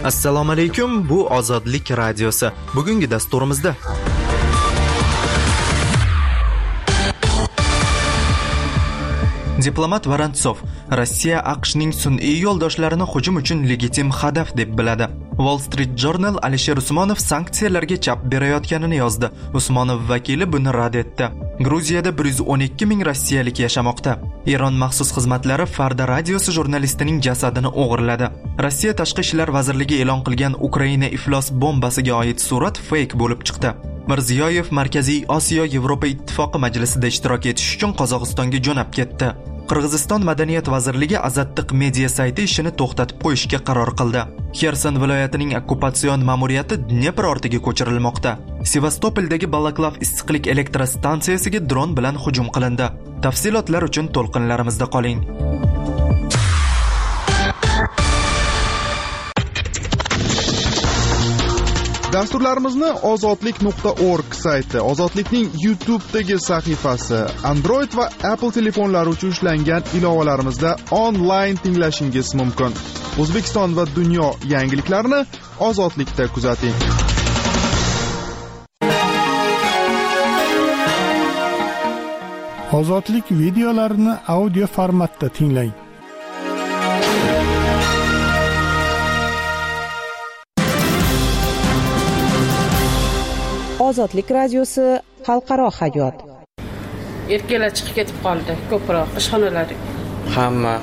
Assalomu alaykum, bu Ozodlik radiosi. Bugungi dasturimizda Diplomat Vorontsov Rossiya AQShning sun'iy yo'ldoshlarini hujum uchun legitim hadaf deb biladi. Wall Street Journal Alisher Usmonov sanksiyalarga chap berayotganini yozdi. Usmonov vakili buni rad etdi. Gruziyada 112 ming rossiyalik yashamoqda. Eron maxsus xizmatlari Farda radiosi jurnalistining jasadini o'g'irladi. Rossiya Tashqi ishlar vazirligi e'lon qilgan Ukraina iflos bombasiga oid surat fake bo'lib chiqdi. Mirziyoyev Markaziy Osiyo Yevropa Ittifoqi majlisida ishtirok etish uchun Qozog'istonga jo'nab ketdi. Qirg'iziston Madaniyat vazirligi Azattiq media sayti ishini to'xtatib qo'yishga qaror qildi. Xerson viloyatining okkupatsion ma'muriyati Dnepr ortiga ko'chirilmoqda. Sevastopoldagi Balaklav issiqlik elektrostansiyasiga dron bilan hujum qilindi. Tafsilotlar uchun to'lqinlarimizda qoling. Dasturlarimizni ozodlik.org sayti, Ozodlikning YouTube'dagi sahifasi, Android va Apple telefonlari uchun ishlangan ilovalarimizda onlayn tinglashingiz mumkin. O'zbekiston va dunyo yangiliklarini Ozodlikda kuzating. Ozodlik videolarini audio formatda tinglang. Ozodlik radiosi xalqaro hayot. Erkaklar chiqib ketib qoldi, ko'proq ishxonalar. Hamma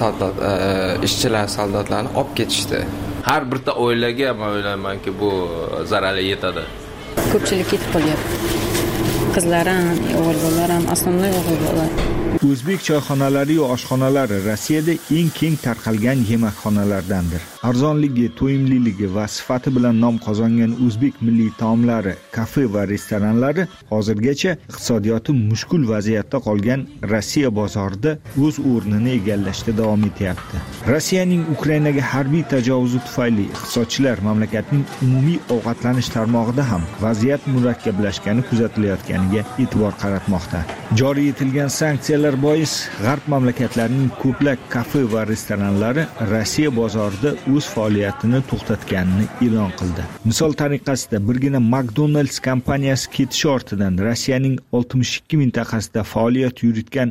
ishchilar, soldatlarni olib ketishdi. Har birta oilaga men o'ylaymanki bu zararli yetadi. Ko'pchilik ketib qolyapti. Qizlar ham, o'g'illar ham, asosiy o'g'illar. O'zbek choyxonalari va oshxonalari Rossiyada eng keng tarqalgan yemakxonalardandir. Arzonligi, to'yimliligi va sifati bilan nom qozongan o'zbek milliy taomlari, kafe va restoranlari hozirgacha iqtisodiyoti mushkul vaziyatda qolgan Rossiya bozorida o'z o'rnini egallashda davom etyapti. Rossiyaning Ukrainaga harbiy tajovuzi tufayli iqtisodchilar mamlakatning umumiy ovqatlanish tarmog'ida ham vaziyat murakkablashgani kuzatilayotganiga e'tibor qaratmoqda. Joriy etilgan sanksiyalar bois g'arb mamlakatlarining ko'plab kafe va restoranlari Rossiya bozorida o'z faoliyatini to'xtatganini e'lon qildi. Misol tariqasida birgina McDonald's kompaniyasi ketishi ortidan Rossiyaning 62 mintaqasida faoliyat yuritgan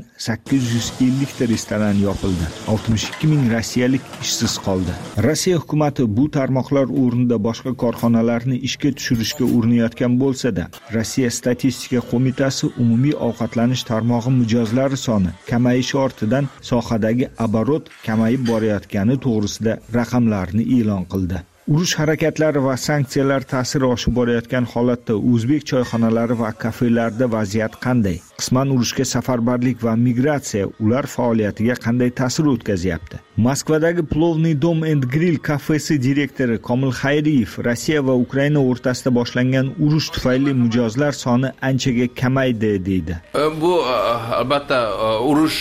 850 ta restoran yopildi. 62 ming rossiyalik ishsiz qoldi. Rossiya hukumatı bu tarmoqlar o'rnida boshqa korxonalarni ishga tushirishga urinayotgan bo'lsa-da, Rossiya statistika qo'mitasi umumiy ovqatlanish tarmog'i mijozlari soni kamayishi ortidan sohadagi оборот kamayib borayotgani to'g'risida raqamlarni e'lon qildi. Urush harakatlari va sanksiyalar ta'siri oshib borayotgan holatda o'zbek choyxonalari va kafelarida vaziyat qanday? Qisman urushga safarbarlik va migratsiya ular faoliyatiga qanday ta'sir o'tkazyapti? Moskvadagi Plovniy Dom and Grill kafesi direktori Komil Xayriyev Rossiya va Ukraina o'rtasida boshlangan urush tufayli mijozlar soni anchaga kamaydi deydi. Bu albatta urush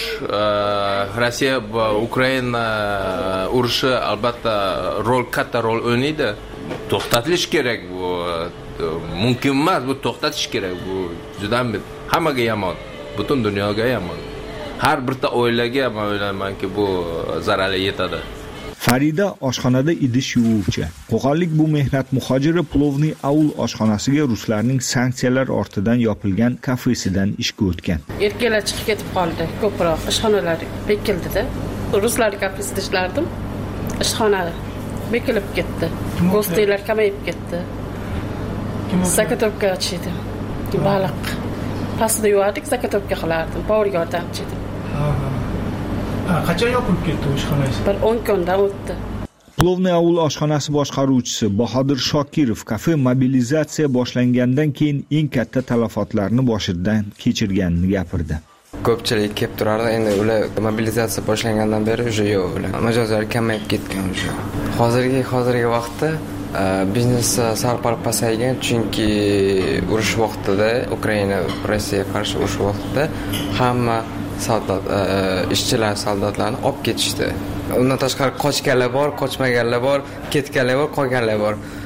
Rossiya va Ukraina urushi albatta katta rol o'ynaydi. To'xtatilish kerak bu. Mumkin emas, bu to'xtatish kerak. Bu juda hammaga yomon, butun dunyoga yomon. Har birta oilaga men o'ylaymanki bu zararli yetadi. Farida oshxonada idish yuvuvchi. Qo'qonlik bu mehnat muhojiri Plovniy Aul oshxonasiga ruslarning sanksiyalar ortidan yopilgan kafesidan ishga o'tgan. Erkaklar chiqib ketib qoldi, ko'proq ishxonalar bekildida. Ruslar kafesida ishlardim. Ishxona bekilib ketdi. Go'stiylar kamayib ketdi. Zakatovka ochdi. Baliq. Pastda yuvardik, zakatovka qilardim. Bor yordamchi edim. Qachon yopilib ketdi oshxonasi? Bir 10 kundan o'tdi. Plovniy Aul oshxonasi boshqaruvchisi Bahodir Shokirov kafe mobilizatsiya boshlangandan keyin eng katta talafotlarni boshidan kechirganini gapirdi. Ko'pchilik kelib turardi, endi ular mobilizatsiya boshlangandan beri yo'q ular. Mijozlar kamayib ketgan o'sha. Hozirgi vaqtda biznes sal-pal pasaygan, chunki urush vaqtida Ukraina Rossiyaga qarshi urush vaqtida hamma ishchilar, soldatlarni olib ketishdi. Undan tashqari qochganlar bor, qochmaganlar bor, ketganlar bor, qolganlar bor.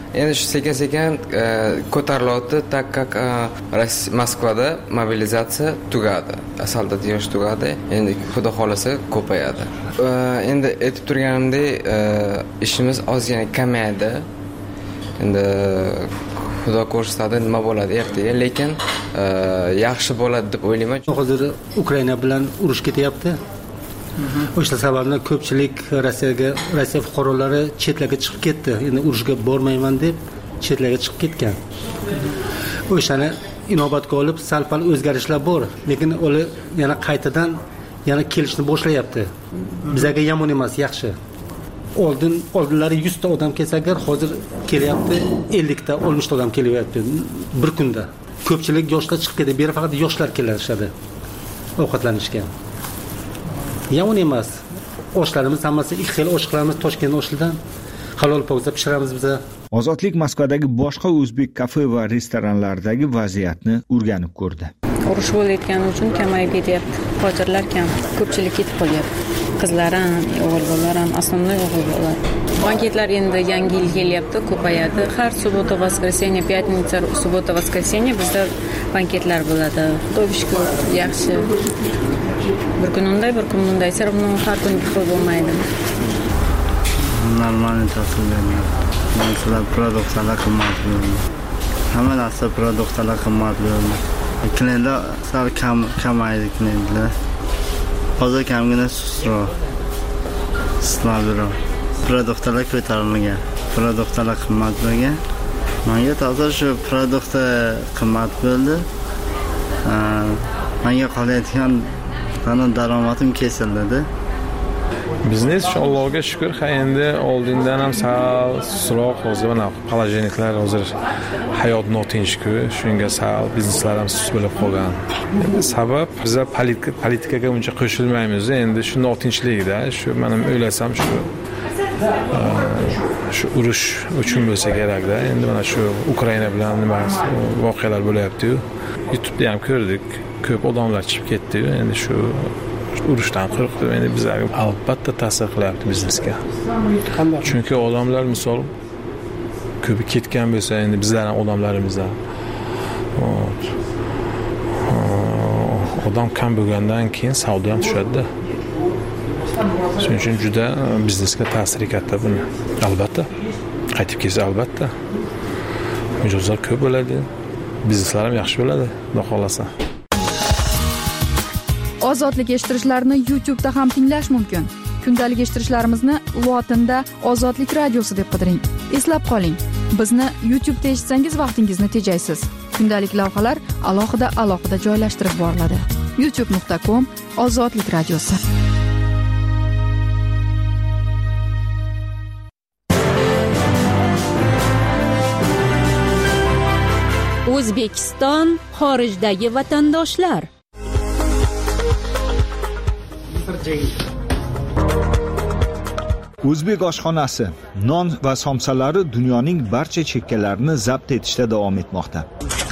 endi shu sekin ko'tarilyapti, tak как Moskvada mobilizatsiya tugadi, soldat yosh tugadi, endi xudo xolasa ko'payadi. Endi aytib turganimdek, ishimiz ozgina kamayadi. Endi xudo ko'rsatadi, nima bo'ladi ertaga, lekin yaxshi bo'ladi deb o'ylayman. Hozir Ukraina bilan urush ketyapti. O'sha sababli ko'pchilik Rossiya fuqarolari chetlarga chiqib ketdi. Endi urushga bormayman deb chetlarga chiqib ketgan. O'shani inobatga olib sal-pal o'zgarishlar bor, lekin ular yana qaytadan kelishni boshlayapti. Bizga yomon emas, yaxshi. Oldinlari 100 ta odam kelsa agar, hozir kelyapti 50 ta, 60 ta odam kelyapti bir kunda. Ko'pchilik yoshlar chiqib ketdi. Bu yerga faqat yoshlar kelishadi ovqatlanishga. Yomon emas. Oshlarimiz hammasi ikki xil oshlarimiz Toshkent oshidan halol poza pishiramiz biz. Ozodlik Moskvadagi boshqa o'zbek kafe va restoranlaridagi vaziyatni o'rganib ko'rdi. Urush bo'layotgani uchun kamayib ketyapti. Qochirlar kam, ko'pchilik ketib qolyapti. Qizlar ham, o'g'il bolalar ham, asosiy o'g'il bolalar. Banketlar endi yangi yil kelyapti, ko'payadi. Har subota, воскресенье, пятница, subota, воскресенье bizda banketlar bo'ladi. Xudoga shukr, yaxshi. Bir kun unday, bir kun bunday. Sirabni har kun pul bo'lmaydi. Normalniy tashkilotlar. Masalan, produktlar qimmat bo'ladi. Hamma narsa produktlar qimmat bo'ladi. Klientlar sal kamaydi klientlar. Hozir kamgina sustroq. Slabroq. Produktlar ko'tarilgan. Produktlar qimmat bo'lgan. Menga hozir shu produktlar qimmat bo'ldi. Menga qolayotgan daromadim kesildi. Biznes Allohga shukr, endi oldindan ham sal sustroq, hozir mana palajeniklar hozir hayot notinch-ku, shunga sal bizneslar ham sus bo'lib qolgan. Sabab biz politikaga uncha qo'shilmaymiz, endi shu notinchlikda, shu men o'ylasam shu urush uchun bo'lsa kerak-da. Endi mana shu Ukraina bilan nima voqealar bo'lyapti-yu. YouTube'da ham ko'rdik, ko'p odamlar chiqib ketdi-yu. Endi shu urushdan qo'rqdi. Endi bizlarga albatta ta'sir qilyapti biznesga. Chunki odamlar misol ko'p ketgan bo'lsa, endi bizlarning odamlarimizdan odam kam bo'lgandan keyin savdo ham tushadi. Shuning uchun juda biznesga ta'siri katta buni. Albatta. Qaytib kelsa albatta. Mijozlar ko'p bo'ladi. Bizneslar ham yaxshi bo'ladi, xudo xolasa. Ozodlik eshittirishlarni YouTube'da ham tinglash mumkin. Kundalik eshittirishlarimizni lotinda Ozodlik radiosi deb qidiring. Eslab qoling, bizni YouTube'da eshitsangiz vaqtingizni tejaysiz. Kundalik lavhalar alohida joylashtirib boriladi. youtube.com Ozodlik radiosi. O'zbekiston xorijdagi vatandoshlar. O'zbek oshxonasi non va somsalari dunyoning barcha chekkalarini zabt etishda davom etmoqda.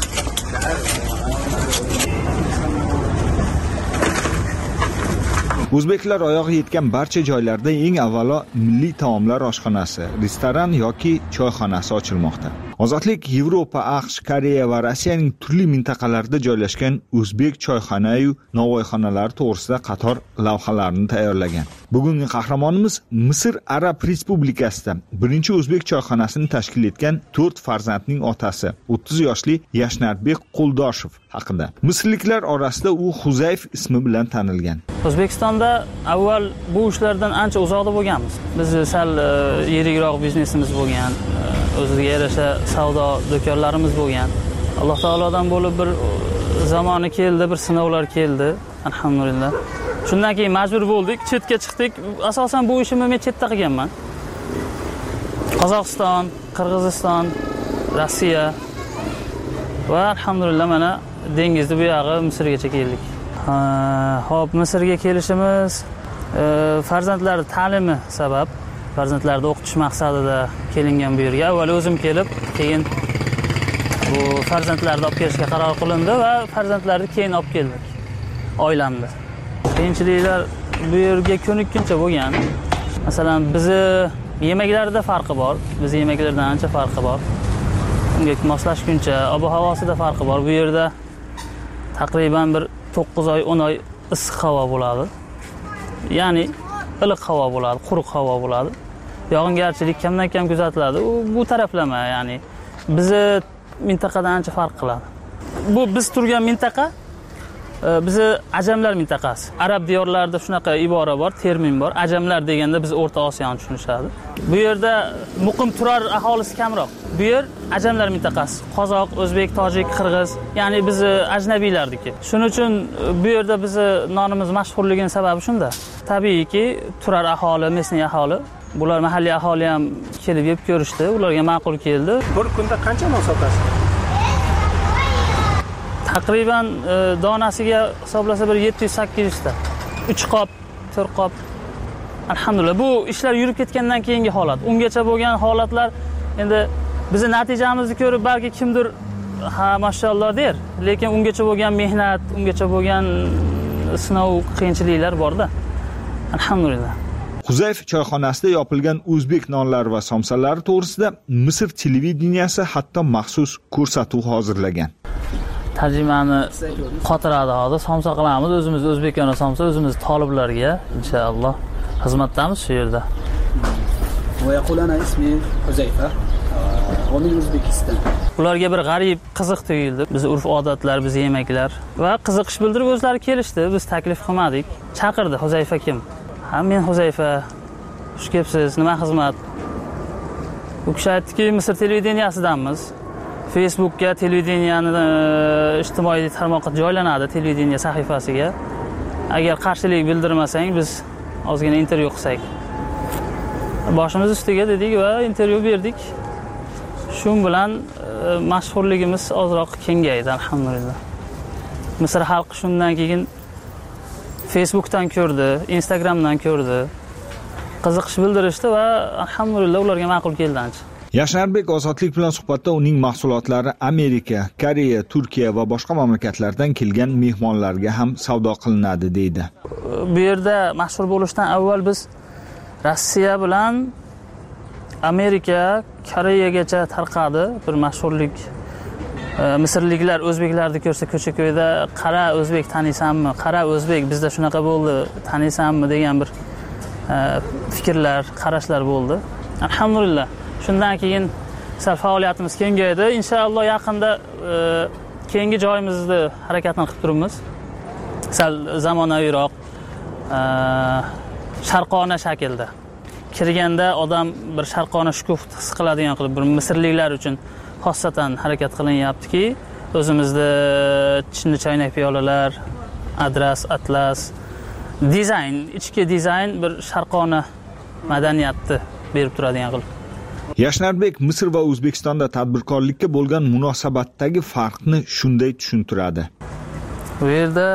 O'zbeklar oyog'i yetgan barcha joylarda eng avvalo milliy taomlar oshxonasi, restoran yoki choyxonasi ochilmoqda. Ozodlik Yevropa, AQSh, Koreya va Rossiyaning turli mintaqalarida joylashgan o'zbek choyxona-yu novvoyxonalari to'g'risida qator lavhalarni tayyorlagan. Bugungi qahramonimiz Misr Arab Respublikasida birinchi o'zbek choyxonasini tashkil etgan 4 farzandning otasi, 30 yoshli Yashnarbek Qo'ldoshev haqida. Misrliklar orasida u Huzayf ismi bilan tanilgan. O'zbekistonda avval bu ishlardan ancha uzoqda bo'lganmiz. Biz sal yirikroq biznesimiz bo'lgan, o'ziga yarasha savdo do'konlarimiz bo'lgan. Alloh taolodan bo'lib bir zamoni keldi, bir sinovlar keldi, alhamdulillah. Shundan keyin majbur bo'ldik, chetga chiqdik. Asosan bu ishimni men chetda qilganman. Qozog'iston, Qirg'iziston, Rossiya va alhamdulillah mana dengizni bu yog'i Misrgacha keldik. Xo'p, Misrga kelishimiz farzandlar ta'limi sabab, farzandlarni o'qitish maqsadida kelingan bu yerga. Avval o'zim kelib, keyin bu farzandlarni olib kelishga qaror qilindi va farzandlarni keyin olib keldik oilamda. Qiyinchiliklar bu yerga ko'nikkuncha bo'lgan. Masalan, bizni Yemeklarda farqi bor. Biz yemeklardan ancha farqi bor. Unga moslashguncha ob-havosida farqi bor. Bu yerda taqriban bir 9 oy, 10 oy issiq havo bo'ladi. Ya'ni iliq havo bo'ladi, quruq havo bo'ladi. Yog'ingarchilik kamdan-kam kuzatiladi. Bu taraflama, ya'ni bizni mintaqadan ancha farq qiladi. Bu biz turgan mintaqa bizi ajamlar mintaqasi. Arab diyorlarida shunaqa ibora bor, termin bor. Ajamlar deganda biz O'rta Osiyoni tushunishadi. Bu yerda muqim turar aholisi kamroq. Bu yer ajamlar mintaqasi. Qozoq, o'zbek, tojik, qirg'iz, ya'ni biz ajnabiylarniki. Shuning uchun bu yerda bizni nonimiz mashhurligining sababi shunda. Tabiiyki, turar aholi, mesniy aholi, bular mahalliy aholi ham kelib yeb ko'rishdi, ularga ma'qul keldi. Bir kunda qancha non sotasiz? Taqriban donasiga hisoblasa bir 700-800 ta. 3 qop, 4 qop. Alhamdulillah, bu ishlar yurib ketgandan keyingi holat. Ungacha bo'lgan holatlar endi bizning natijamizni ko'rib balki kimdir ha mashalloh der, lekin ungacha bo'lgan mehnat, ungacha bo'lgan sinov, qiyinchiliklar bor-da. Alhamdulillah. Huzayf choyxonasida yopilgan o'zbek nonlari va somsalari to'g'risida Misr televideniyasi hatto maxsus ko'rsatuv hozirlagan. Tarjimani qotiradi hozir, somsa qilamiz, o'zimiz o'zbekona somsa, o'zimiz toliblarga inshaalloh xizmatdamiz shu yerda. ويقول أنا اسمي حذيفة ومن أوزبekistan. Ularga bir g'arib, qiziq tuyuldi. Biz urf-odatlar, biz yemeklar va qiziqish bildirib o'zlari kelishdi. Biz taklif qilmadik. Chaqirdi, Huzayfa kim? Ha, men Huzayfa. Xush kelibsiz, nima xizmat? U kishi aytdiki, Misr televideniyasidanmiz. Facebookga televideniyani ijtimoiy tarmoqqa joylanadi, televideniya sahifasiga. Agar qarshilik bildirmasang, biz ozgina intervyu qilsak. Boshimiz ustiga dedik va intervyu berdik. Shu bilan mashhurligimiz ozroq kengaydi, alhamdulillah. Misr xalqi shundan keyin Facebookdan ko'rdi, Instagramdan ko'rdi. Qiziqish bildirishdi va alhamdulillah ularga ma'qul keldi ancha. Yashnarbek ozodlik bilan suhbatda uning mahsulotlari Amerika, Koreya, Turkiya va boshqa mamlakatlardan kelgan mehmonlarga ham savdo qilinadi deydi. Bu yerda mashhur bo'lishdan avval biz Rossiya bilan Amerika, Koreyagacha tarqadi bir mashhurlik. Misrliklar o'zbeklarni ko'rsa ko'cha-ko'yda qara o'zbek taniysanmi? Qara o'zbek bizda shunaqa bo'ldi, taniysanmi degan bir fikrlar, qarashlar bo'ldi. Alhamdulillah. Shundan keyin sal faoliyatimiz kengaydi. Inshaalloh yaqinda keyingi joyimizni harakatini qilib turibmiz. Sal zamonaviyroq, sharqona shaklda. Kirganda odam bir sharqona shukuf his qiladigan qilib bir misrliklar uchun xossatan harakat qilinyaptiki, o'zimizda chinni choynak piyolalar, adras, atlas, dizayn, ichki dizayn bir sharqona madaniyatni berib turadigan qilib. Yashnarbek Misr va O'zbekistonda tadbirkorlikka bo'lgan munosabatdagi farqni shunday tushuntiradi. Bu yerda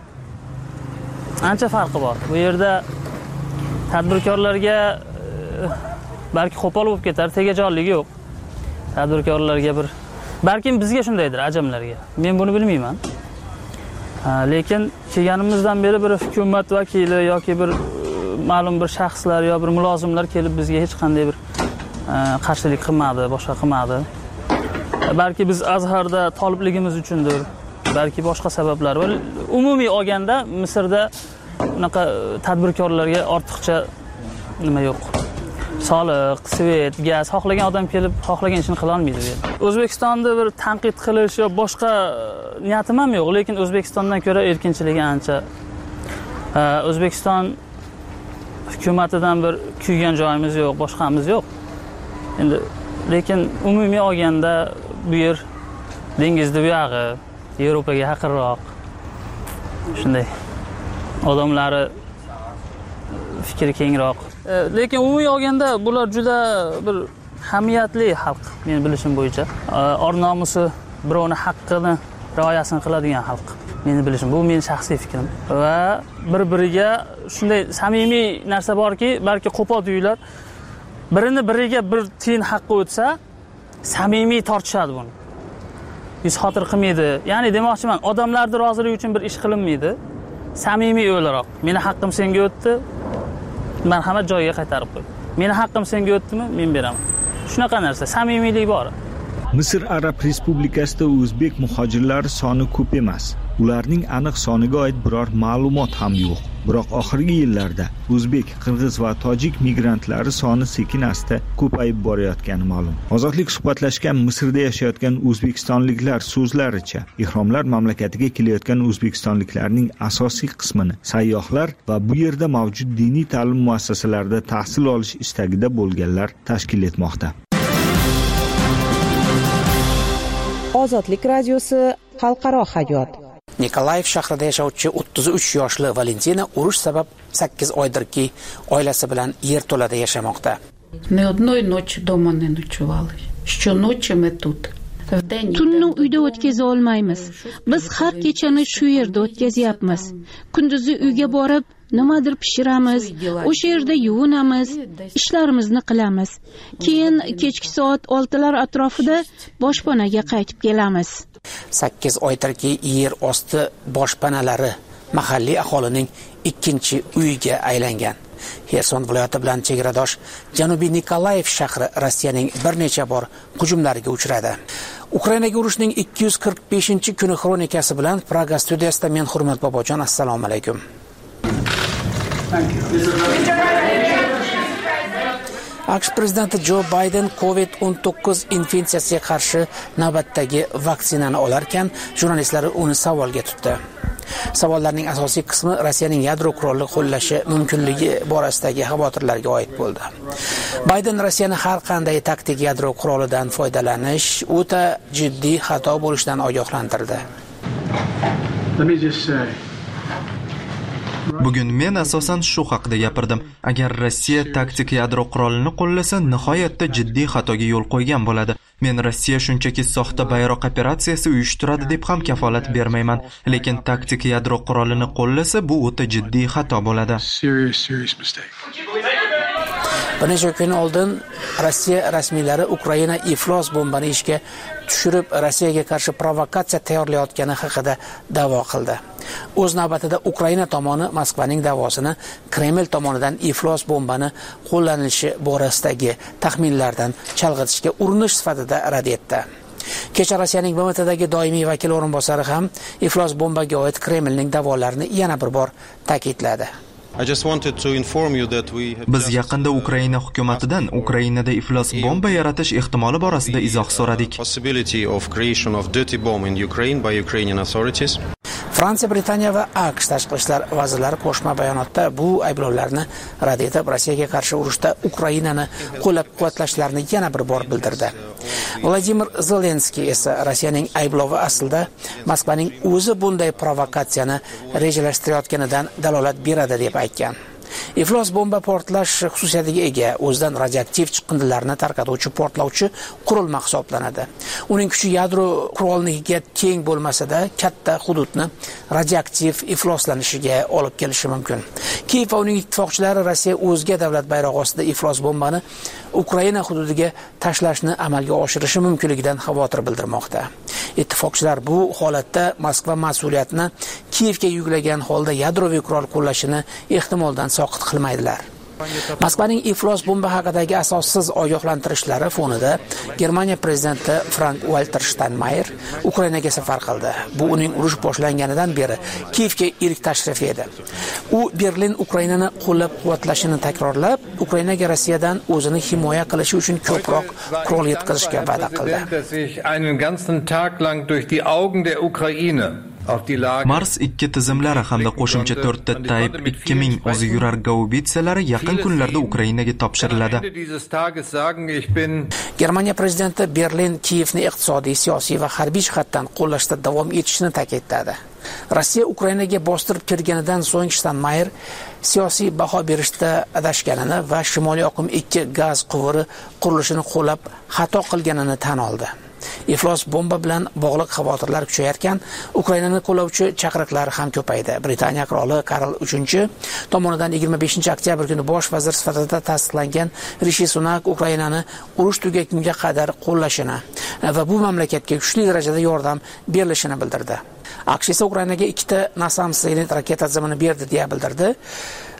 ancha farqi bor. Bu yerda tadbirkorlarga balki qo'pol bo'lib ketar, tegajonligi yo'q. Tadbirkorlarga bir balkim bizga shundaydir, ajamlarga. Men buni bilmayman. Lekin kelganimizdan beri bir hukumat vakili yoki bir ma'lum bir shaxslar yo bir mulozimlar kelib bizga hech qanday bir qarshilik qilmadi, boshqa qilmadi. Balki biz Azharda tolibligimiz uchundir, balki boshqa sabablar bor. Umumiy olganda Misrda unaqa tadbirkorlarga ortiqcha nima yo'q. Soliq, svet, gaz, xohlagan odam kelib, xohlagan ishini qila olmaydi bu yerda. O'zbekistonda bir tanqid qilish yo boshqa niyatim ham yo'q, lekin O'zbekistondan ko'ra erkinchilik ancha. O'zbekiston hukumatidan bir kuygan joyimiz yo'q, boshqamiz yo'q. Endi lekin umumiy olganda bu yer dengizni bu yog'i, Yevropaga yaqinroq. Shunday. Odamlari fikri kengroq. Lekin umumiy olganda bular juda bir hamiyatli xalq, men bilishim bo'yicha. Or-nomusi, birovning haqqini rioyasini qiladigan xalq. Meni bilishim, bu mening shaxsiy fikrim. Va bir-biriga shunday samimiy narsa borki, balki qo'pol tuyular biriga bir tiyin haqqi o'tsa, samimiy tortishadi buni. Yuz xotir qilmaydi. Ya'ni demoqchiman, odamlarning roziligi uchun bir ish qilinmaydi. Samimiy o'laroq. Meni haqqim senga o'tdi. Marhamat, joyiga qaytarib qo'y. Meni haqqim senga o'tdimi, men beraman. Shunaqa narsa, samimiylik bor. Misr Arab Respublikasida o'zbek muhojirlari soni ko'p emas. Ularning aniq soniga oid biror ma'lumot ham yo'q. Biroq oxirgi yillarda o'zbek, qirg'iz va tojik migrantlari soni sekin-asta ko'payib borayotgani ma'lum. Ozodlik suhbatlashgan Misrda yashayotgan o'zbekistonliklar so'zlaricha, ehromlar mamlakatiga kelayotgan o'zbekistonliklarning asosiy qismini sayyohlar va bu yerda mavjud diniy ta'lim muassasalarida tahsil olish istagida bo'lganlar tashkil etmoqda. Ozodlik radiosi xalqaro hayot. Nikolayev shahrida yashovchi 33 yoshli Valentina urush sabab 8 oydirki oilasi bilan yerto'lada yashamoqda. Ni одной ночи дома не ночевали. Что ночи мы тут. Tunni uyda o'tkaza olmaymiz. Biz har kechani shu yerda o'tkazyapmiz. Kunduzi uyga borib nimadir pishiramiz, o'sha yerda yuvinamiz, ishlarimizni qilamiz. Keyin kechki soat 6lar atrofida boshpanaga qaytib kelamiz. 8 oydirki yer osti boshpanalari mahalliy aholining ikkinchi uyiga aylangan. Xerson viloyati bilan chegaradosh Janubiy Nikolayev shahri Rossiyaning bir necha bor hujumlariga uchradi. Ukrainaga urushning 245-kuni xronikasi bilan Praga studiyasida men Hurmat Bobojon, assalomu alaykum. AQSh prezidenti Jo Bayden COVID-19 infeksiyasiga qarshi navbatdagi vaksinani olarkan, jurnalistlar uni savolga tutdi. Savollarning asosiy qismi Rossiyaning yadro qurolini qo'llashi mumkinligi borasidagi xavotirlarga oid bo'ldi. Bayden Rossiyani har qanday taktik yadro qurolidan foydalanish o'ta jiddiy xato bo'lishidan ogohlantirdi. Bugun men asosan shu haqida gapirdim. Agar Rossiya taktik yadro qurolini qo'llasa, nihoyatda jiddiy xatoga yo'l qo'ygan bo'ladi. Men Rossiya shunchaki soxta bayroq operatsiyasi uyushtiradi deb ham kafolat bermayman, lekin taktik yadro qurolini qo'llasa, bu o'ta jiddiy xato bo'ladi. Bir necha kun oldin Rossiya rasmiylari Ukraina iflos bombani ishga tushirib, Rossiyaga qarshi provokatsiya tayyorlayotgani haqida da'vo qildi. O'z navbatida Ukraina tomoni Moskvaning da'vosini Kreml tomonidan iflos bombani qo'llanilishi borasidagi taxminlardan chalg'itishga urinish sifatida rad etdi. Kecha Rossiyaning BMTdagi doimiy vakil o'rinbosari ham iflos bombaga oid Kremlning da'volarini yana bir bor ta'kidladi. Biz yaqinda Ukraina hukumatidan Ukrainada iflos bomba yaratish ehtimoli borasida izoh so'radik. Fransiya, Britaniya va AQSh tashqi ishlar vazirlari qo'shma bayonotda bu ayblovlarni rad etib, Rossiyaga qarshi urushda Ukrainani qo'llab-quvvatlashlarini yana bir bor bildirdi. Vladimir Zelenskiy esa Rossiyaning ayblovi aslida Moskvaning o'zi bunday provokatsiyani rejalashtirayotganidan dalolat beradi deb aytgan. Iflos bomba portlash xususiyatiga ega, o'zidan radioaktiv chiqindilarni tarqatuvchi portlovchi qurilma hisoblanadi. Uning kuchi yadro qurolnikiga teng bo'lmasa-da, katta hududni radioaktiv ifloslanishiga olib kelishi mumkin. Kiyev va uning ittifoqchilari Rossiya o'zga davlat bayrog'i ostida iflos bombani Ukraina hududiga tashlashni amalga oshirishi mumkinligidan xavotir bildirmoqda. Ittifoqchilar bu holatda Moskva mas'uliyatini Kiyevga yuklagan holda yadroviy qurol qo'llashini ehtimoldan soqit qilmaydilar. Moskvaning iflos bomba haqidagi asossiz ogohlantirishlari fonida Germaniya prezidenti Frank-Walter Steinmeier Ukrainaga safar qildi. Bu uning urush boshlanganidan beri Kiyevga ilk tashrifi edi. U Berlin Ukrainani qo'llab-quvvatlashini takrorlab, Ukrainaga Rossiyadan o'zini himoya qilishi uchun ko'proq qurol yetkazishga va'da qildi. Mars 2 tizimlari hamda qo'shimcha 4 ta Type 2000 o'zi yurar gaubitsalari yaqin kunlarda Ukrainaga topshiriladi. Germaniya prezidenti Berlin Kiyevni iqtisodiy, siyosiy va harbiy jihatdan qo'llashda davom etishini ta'kidladi. Rossiya Ukrainaga bostirib kirganidan so'ng Steinmeier siyosiy baho berishda adashganini va Shimoliy oqim 2 gaz quvuri qurilishini qo'llab xato qilganini tan oldi. Iflos bomba bilan bog'liq xavotirlar kuchayarkan, Ukrainani qo'llovchi chaqiriqlar ham ko'paydi. Britaniya qiroli Karl III tomonidan 25-oktyabr kuni bosh vazir sifatida tasdiqlangan Rishi Sunak Ukrainani urush tugagunga qadar qo'llashini va bu mamlakatga kuchli darajada yordam berilishini bildirdi. AQSh esa Ukrainaga 2 ta NASAMS raketa tizimini berdi deya bildirdi.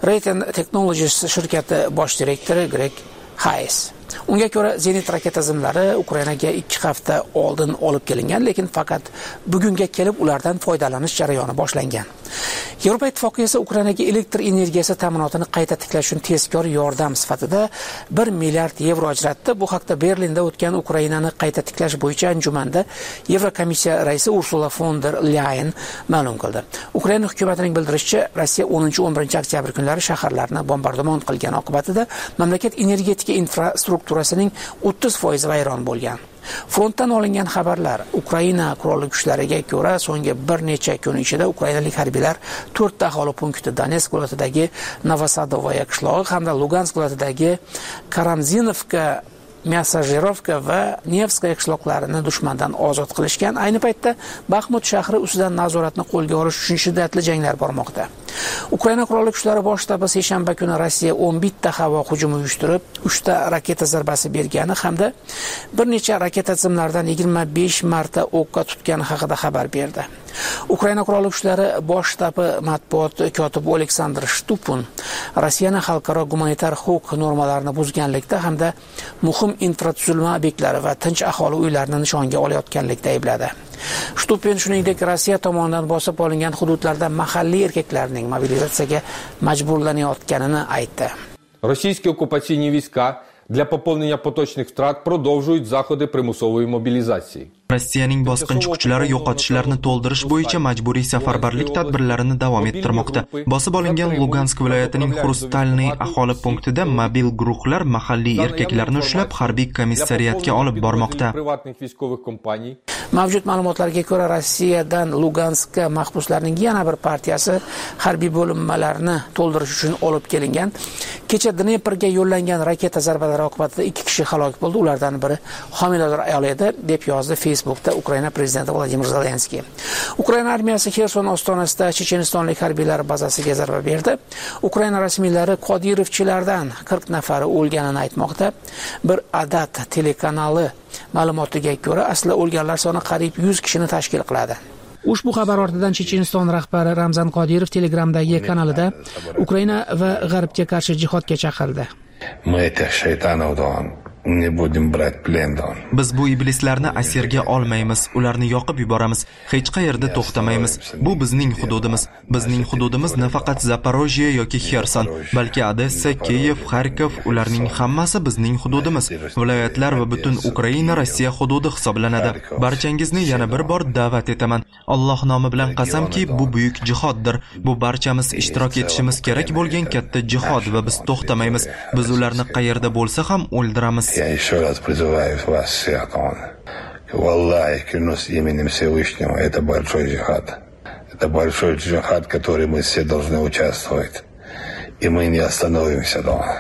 Raytheon Technologies shirkati bosh direktori Greg Hayes. Unga ko'ra, Zenit raketa tizimlari Ukrainaga 2 hafta oldin olib kelingan, lekin faqat bugunga kelib ulardan foydalanish jarayoni boshlangan. Yevropa Ittifoqi esa Ukrainaga elektr energiyasi ta'minotini qayta tiklash uchun tezkor yordam sifatida 1 milliard yevro ajratdi. Bu haqda Berlinda o'tgan Ukrainani qayta tiklash bo'yicha anjumanda Yevrokomissiya raisi Ursula von der Leyen ma'lum qildi. Ukraina hukumatining bildirishicha, Rossiya 10-11 oktyabr kunlari shaharlarni bombardimon qilgani oqibatida mamlakat energetika infrastrukturasining 30% vayron bo'lgan. Frontdan olingan xabarlar Ukraina qurolli kuchlariga ko'ra so'nggi bir necha kun ichida ukrainalik harbiylar 4 ta aholi punkti Donetsk viloyatidagi Novosadovoye qishlog'i hamda Lugansk viloyatidagi Karamzinovka, Мясожировка va Nevskaya qishloqlarini dushmandan ozod qilishgan. Ayni paytda Baxmut shahri ustidan nazoratni qo'lga olish uchun shiddatli janglar bormoqda. Ukraina qurolli kuchlari bosh shtabi seshanba kuni Rossiya 11 ta havo hujumi uyushtirib, 3 ta raketa zarbasi bergani hamda bir necha raketa tizimlaridan 25 marta o'qqa tutgani haqida xabar berdi. Ukraina qurolli kuchlari bosh shtabi matbuot kotibi Aleksandr Shtupun Rossiyani xalqaro gumanitar huquq normalarini buzganlikda hamda muhim infratuzilma obyektlari va tinch aholi uylarini nishonga olayotganlikda aybladi. Shtupin shuningdek Rossiya tomonidan bosib olingan hududlarda mahalliy erkaklarning mobilizatsiyaga majburlanayotganini aytdi. Російські окупаційні війська для поповнення поточних втрат продовжують заходи примусової мобілізації. Rossiyaning bosqinchi kuchlari yo'qotishlarni to'ldirish bo'yicha majburiy safarbarlik tadbirlarini davom ettirmoqda. Bosib olingan Lugansk viloyatining Xrustalniy aholi punktida mobil guruhlar mahalliy erkaklarni ushlab harbiy komissariyatga olib bormoqda. Mavjud ma'lumotlarga ko'ra, Rossiyadan Luganskka mahbuslarning yana bir partiyasi harbiy bo'linmalarni to'ldirish uchun olib kelingan. Kecha Dneprga yo'llangan raketa zarbalari oqibatida 2 kishi halok bo'ldi. Ulardan biri homilador ayol edi, deb yozdi Facebookda Ukraina prezidenti Vladimir Zelenskiy. Ukraina armiyasi Xerson ostonasida chechenistonlik harbiylar bazasiga zarba berdi. Ukraina rasmiylari Qodirovchilardan 40 nafari o'lganini aytmoqda. Bir Adat telekanali ma'lumotiga ko'ra, asli o'lganlar soni qariyb 100 kishini tashkil qiladi. Ushbu xabar ortidan Checheniston rahbari Ramzan Qodirov Telegramdagi kanalida Ukraina va G'arbga qarshi jihodga chaqirdi. Biz bu iblislarni asirga olmaymiz, ularni yoqib yuboramiz, hech qayerda to'xtamaymiz. Bu bizning hududimiz. Bizning hududimiz nafaqat Zaporojye yoki Xerson, balki Odessa, Kiyev, Xarkov, ularning hammasi bizning hududimiz. Viloyatlar va butun Ukraina Rossiya hududi hisoblanadi. Barchangizni yana bir bor da'vat etaman. Alloh nomi bilan qasamki, bu buyuk jihoddir. Bu barchamiz ishtirok etishimiz kerak bo'lgan katta jihod va biz to'xtamaymiz. Biz ularni qayerda bo'lsa ham o'ldiramiz. Я еще раз призываю вас всех, Валлахи, клянусь именем Всевышнего, это большой джихад. Это большой джихад, в который мы все должны участвовать. И мы не остановимся,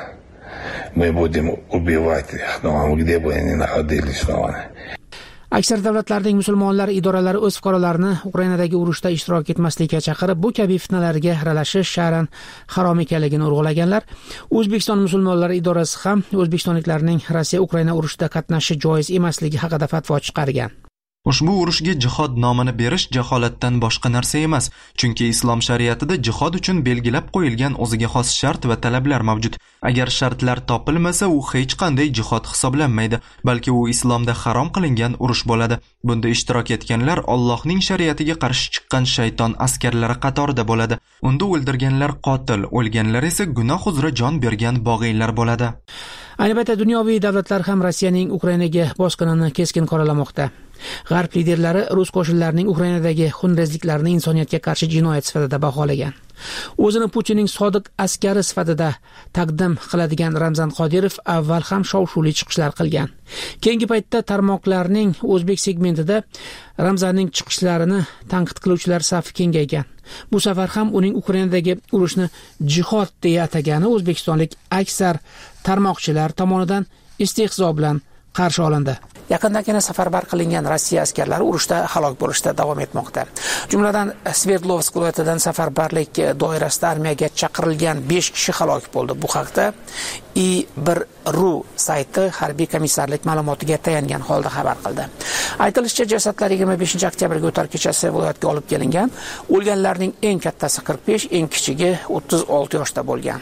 Мы будем убивать их, где бы они ни находились, Aksar davlatlarning musulmonlar idoralari o'z fuqarolarini Ukrainadagi urushda ishtirok etmaslikka chaqirib, bu kabi fitnalarga aralashish shar'an harom ekanligini urg'ulaganlar. O'zbekiston musulmonlari idorasi ham o'zbekistonliklarning Rossiya-Ukraina urushida qatnashishi joiz emasligi haqida fatvo chiqargan. Ushbu urushga jihod nomini berish jaholatdan boshqa narsa emas, chunki islom shariatida jihod uchun belgilab qo'yilgan o'ziga xos shart va talablar mavjud. Agar shartlar topilmasa, u hech qanday jihod hisoblanmaydi, balki u islomda harom qilingan urush bo'ladi. Bunda ishtirok etganlar Allohning shariatiga qarshi chiqqan shayton askarlari qatorida bo'ladi. Unda o'ldirganlar qotil, o'lganlar esa gunoh uzra jon bergan bog'iylar bo'ladi. Ayni paytda dunyoviy davlatlar ham Rossiyaning Ukrainaga bosqinini keskin qoralamoqda. G'arb liderlari rus qo'shinlarining Ukrainadagi xunrezliklarini insoniyatga qarshi jinoyat sifatida baholagan. O'zini Putinning sodiq askari sifatida taqdim qiladigan Ramzan Qodirov avval ham shov-shuvli chiqishlar qilgan. Keyingi paytda tarmoqlarning o'zbek segmentida Ramzanning chiqishlarini tanqid qiluvchilar safi kengaygan. Bu safar ham uning Ukrainadagi urushni jihod deya atagani o'zbekistonlik aksar tarmoqchilar tomonidan istehzo bilan qarshi olindi. yaqindagina safarbar qilingan Rossiya askarlari urushda halok bo'lishda davom etmoqda. Jumladan Sverdlovsk viloyatidan safarbarlik doirasida armiyaga chaqirilgan 5 kishi halok bo'ldi. Bu haqda I1ru sayti harbiy komissarlik ma'lumotiga tayangan holda xabar qildi. Aytilishicha, jasadlar 25 oktyabrga o'tar kechasi viloyatga olib kelingan. O'lganlarning eng kattasi 45, eng kichigi 36 yoshda bo'lgan.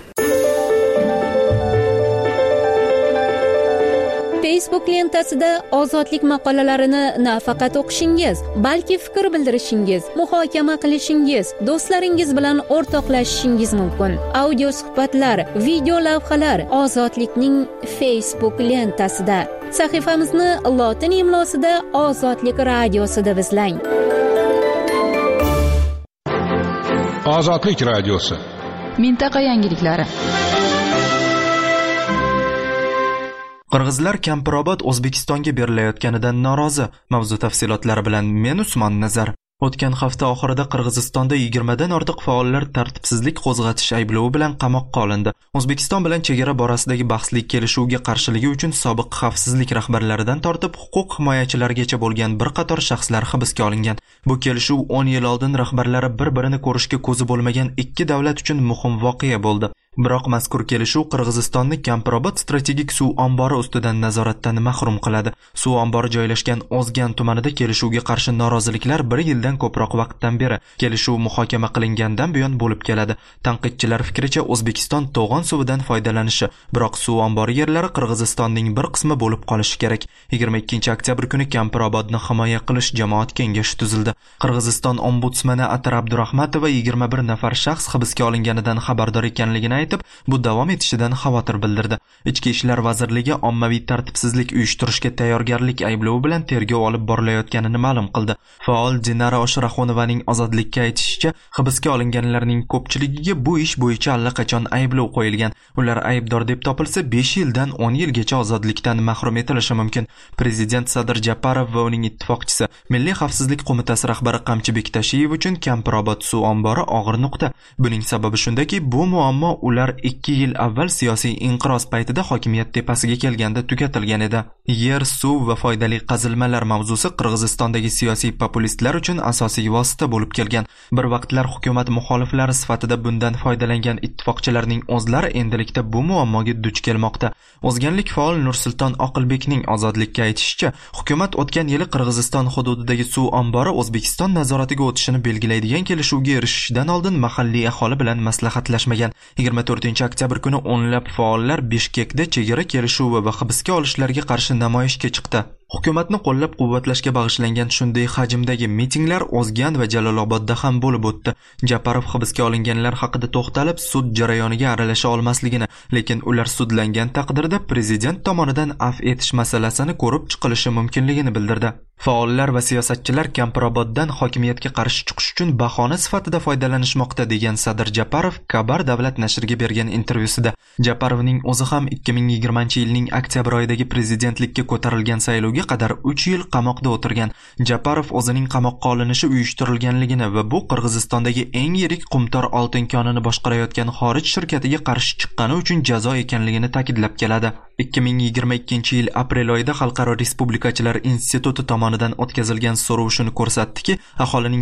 Facebook lentasida ozodlik maqolalarini nafaqat o'qishingiz, balki fikr bildirishingiz, muhokama qilishingiz, do'stlaringiz bilan o'rtoqlashishingiz mumkin. Audio suhbatlar, video lavhalar ozodlikning Facebook lentasida. Sahifamizni lotin imlosida Ozodlik radiosi deb izlang. Ozodlik radiosi. Mintaqa yangiliklari. Qirg'izlar Kampirobod O'zbekistonga berilayotganidan norozi. Mavzu tafsilotlari bilan men Usmon Nazar. O'tgan hafta oxirida Qirg'izistonda 20 dan ortiq faollar tartibsizlik qo'zg'atish ayblovi bilan qamoqqa olindi. O'zbekiston bilan chegara borasidagi bahsli kelishuvga qarshiligi uchun sobiq xavfsizlik rahbarlaridan tortib huquq himoyachilarigacha bo'lgan bir qator shaxslar hibsga olingan. Bu kelishuv 10 yil oldin rahbarlari bir-birini ko'rishga ko'zi bo'lmagan ikki davlat uchun muhim voqea bo'ldi. Biroq mazkur kelishuv Qirg'izistonni Kampirobod strategik suv ombori ustidan nazoratdan mahrum qiladi. Suv ombori joylashgan O'zgan tumanida kelishuvga qarshi noroziliklar 1 yildan ko'proq vaqtdan beri kelishuv muhokama qilingandan buyon bo'lib keladi. Tanqidchilar fikricha O'zbekiston to'g'on suvidan foydalanishi, biroq suv ombori yerlari Qirg'izistonning bir qismi bo'lib qolishi kerak. 22 oktyabr kuni Kampirobodni himoya qilish jamoat kengashi tuzildi. Qirg'iziston ombudsmani Atar Abdurahmatova 21 nafar shaxs hibsga olinganidan xabardor ekanligini aytib, bu davom etishidan xavotir bildirdi. Ichki ishlar vazirligi ommaviy tartibsizlik uyushtirishga tayyorgarlik ayblovi bilan tergov olib borilayotganini ma'lum qildi. Faol Dinara Oshraxonovaning ozodlikka aytishicha, hibsga olinganlarning ko'pchiligiga bu ish bo'yicha allaqachon ayblov qo'yilgan. Ular aybdor deb topilsa 5 yildan 10 yilgacha ozodlikdan mahrum etilishi mumkin. Prezident Sadir Japarov va uning ittifoqchisi Milliy xavfsizlik qo'mitasi rahbari Qamchibek Tashiyev uchun Kampirobod suv ombori og'ir nuqta. Buning sababi shundaki, bu muammo ular 2 yil avval siyosiy inqiroz paytida hokimiyat tepasiga kelganda tugatilgan edi. Yer, suv va foydali qazilmalar mavzusi Qirg'izistondagi siyosiy populistlar uchun asosiy vosita bo'lib kelgan. Bir vaqtlar hukumat muxoliflari sifatida bundan foydalangan ittifoqchilarning o'zlari endilikda bu muammoga duch kelmoqda. O'zganlik faol Nursulton Oqilbekning ozodlikka aytishicha, hukumat o'tgan yili Qirg'iziston hududidagi suv ombori O'zbekiston nazoratiga o'tishini belgilaydigan kelishuvga erishishdan oldin mahalliy aholi bilan maslahatlashmagan. 24 oktyabr kuni o'nlab faollar Bishkekda chegara kelishuvi va hibsga olishlarga qarshi namoyishga chiqdi. Hukumatni qo'llab-quvvatlashga bag'ishlangan shunday hajmdagi mitinglar O'zgan va Jalolobodda ham bo'lib o'tdi. Japarov hibsga olinganlar haqida to'xtalib, sud jarayoniga aralasha olmasligini, lekin ular sudlangan taqdirda prezident tomonidan afv etish masalasini ko'rib chiqilishi mumkinligini bildirdi. Faollar va siyosatchilar Kampiroboddan hokimiyatga qarshi chiqish uchun bahona sifatida foydalanishmoqda degan Sadir Japarov Kabar davlat nashriga bergan intervyusida. Japarovning o'zi ham 2020-yilning oktyabr oyidagi prezidentlikka ko'tarilgan saylovga qadar 3 yil qamoqda o'tirgan. Japarov o'zining qamoqqa olinishi uyushtirilganligini va bu Qirg'izistondagi eng yirik qumtor oltin konini boshqarayotgan xorij shirkatiga qarshi chiqqani uchun jazo ekanligini ta'kidlab keladi. 2022-yil aprel oyida Xalqaro Respublikachilar instituti tomonidan o'tkazilgan so'rov shuni ko'rsatdiki, aholining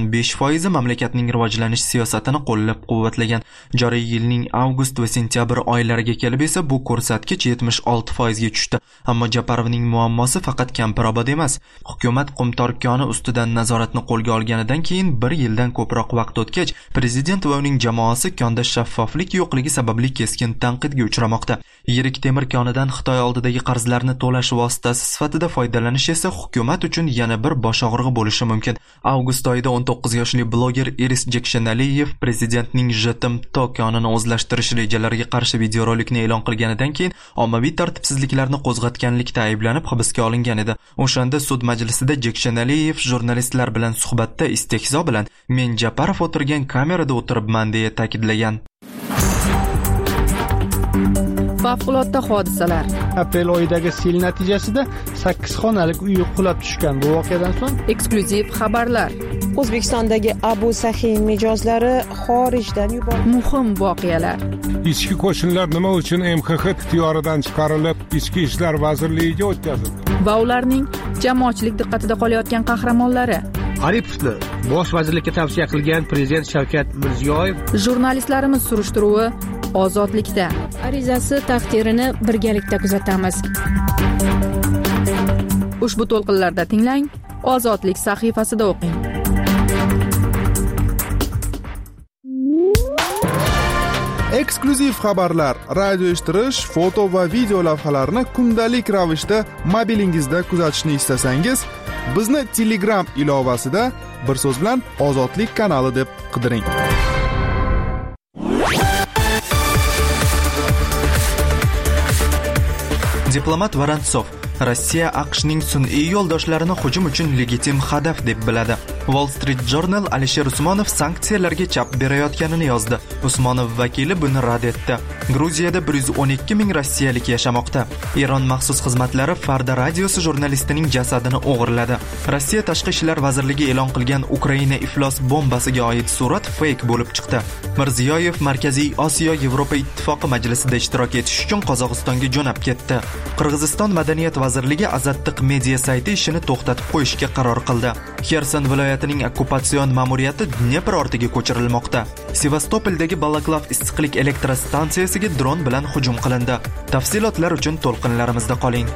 85% mamlakatning rivojlanish siyosatini qo'llab-quvvatlagan. Joriy yilning avgust va sentyabr oylariga kelib esa bu ko'rsatkich 76% ga tushdi. Ammo Japarovning muammosi faqat Kampirobod emas. Hukumat qumtor koni ustidan nazoratni qo'lga olganidan keyin 1 yildan ko'proq vaqt o'tgach, prezident va uning jamoasi konda shaffoflik yo'qligi sababli keskin tanqidga uchramoqda. Yirik temir konidan Xitoy oldidagi qarzlarni to'lash vositasi sifatida foydalanish esa hukumat uchun yana bir bosh og'rig'i bo'lishi mumkin. Avgust oyida 19 yoshli bloger Iris Jekshanaliyev prezidentning Jetim To konini o'zlashtirish rejalariga qarshi videorolikni e'lon qilganidan keyin ommaviy tartibsizliklarni qo'zg'atganlikda ayblanib hibsga olingan edi. O'shanda sud majlisida Jekshanaliyev jurnalistlar bilan suhbatda istehzo bilan "Men Japarov o'tirgan kamerada o'tiribman" deya ta'kidlagan. Favqulodda hodisalar. Aprel oyidagi sel natijasida 8 xonalik uy qulab tushgan. Bu voqeadan so'ng eksklyuziv xabarlar. O'zbekistondagi Abu Sahin mijozlari xorijdan yuborildi. Muhim voqealar. Ichki qo'shinlar nima uchun MXX ixtiyoridan chiqarilib, Ichki ishlar vazirligiga o'tkazildi? Va ularning jamoatchilik diqqatida qolayotgan qahramonlari. Aripovni bosh vazirlikka tavsiya qilgan prezident Shavkat Mirziyoyev. Jurnalistlarimiz surishtiruvi ozodlikda. Arizasi taqdirini birgalikda kuzatamiz. Ushbu to'lqinlarda tinglang, Ozodlik sahifasida o'qing. Eksklyuziv xabarlar, radio eshittirish, foto va video lavhalarni kundalik ravishda mobilingizda kuzatishni istasangiz, bizni Telegram ilovasida bir so'z bilan Ozodlik kanali deb qidiring. Diplomat Vorontsov Rossiya AQShning sun'iy yo'ldoshlarini hujum uchun legitim hadaf deb biladi. Wall Street Journal Alisher Usmonov sanksiyalarga chap berayotganini yozdi. Usmonov vakili buni rad etdi. Gruziyada 112 ming rossiyalik yashamoqda. Eron maxsus xizmatlari Farda radiosi jurnalistining jasadini o'g'irladi. Rossiya Tashqi ishlar vazirligi e'lon qilgan Ukraina iflos bombasiga oid surat fake bo'lib chiqdi. Mirziyoyev Markaziy Osiyo Yevropa ittifoqi majlisida ishtirok etish uchun Qozog'istonga jo'nab ketdi. Qirg'iziston madaniyat vazirligi Azattiq media sayti ishini to'xtatib qo'yishga qaror qildi. Xerson viloyatining okkupatsion ma'muriyati Dnepr ortiga ko'chirilmoqda. Sevastopoldagi Balaklav issiqlik elektrostansiyasiga dron bilan hujum qilindi. Tafsilotlar uchun to'lqinlarimizda qoling.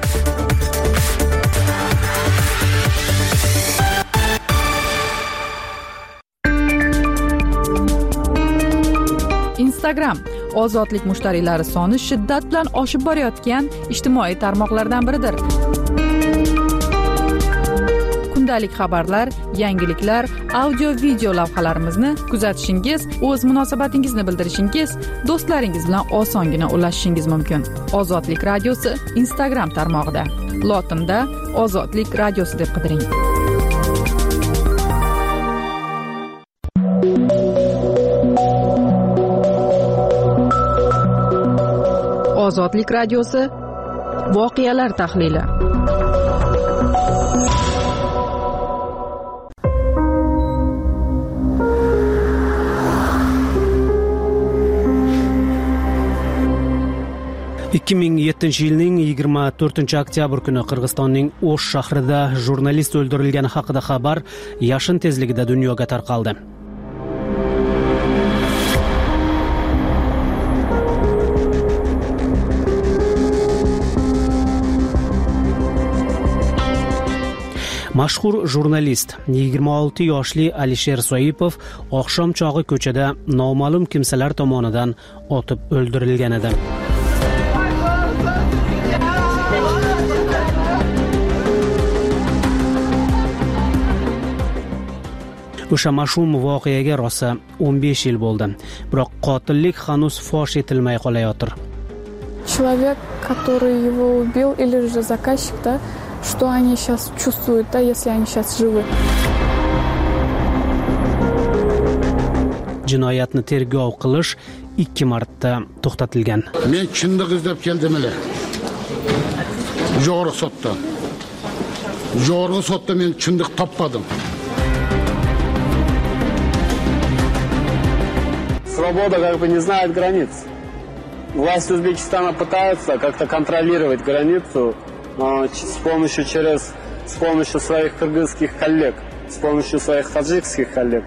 Instagram ozodlik mushtariylari soni shiddat bilan oshib borayotgan ijtimoiy tarmoqlardan biridir. Kundalik xabarlar, yangiliklar, audio video lavhalarimizni kuzatishingiz, o'z munosabatingizni bildirishingiz, do'stlaringiz bilan osongina ulashishingiz mumkin. Ozodlik radiosi Instagram tarmog'ida. Lotinda Ozodlik radiosi deb qidiring. Ozodlik radiosi voqealar tahlili. ...2007 yilning 24-oktyabr kuni Qirg'izistonning O'sh shahrida jurnalist o'ldirilgani haqida xabar yashin tezligida dunyoga tarqaldi. Mashhur jurnalist 26 yoshli Alisher Soipov oqshom chog'i ko'chada noma'lum kimsalar tomonidan otib o'ldirilgan edi. O'sha mash'um voqeaga rosa 15 yil bo'ldi. Biroq qotillik hanuz fosh etilmay qolayotir. Человек, который его убил, или же заказчик, да, что они сейчас чувствуют, да, если они сейчас живы. Jinoyatni tergov qilish 2 marta to'xtatilgan. Men chindiq izlab keldim ele. Jo'g'ri sotda men chindiq topmadim. Свобода как бы не знает границ. Власти Узбекистана пытаются как-то контролировать границу с помощью своих кыргызских коллег, с помощью своих таджикских коллег.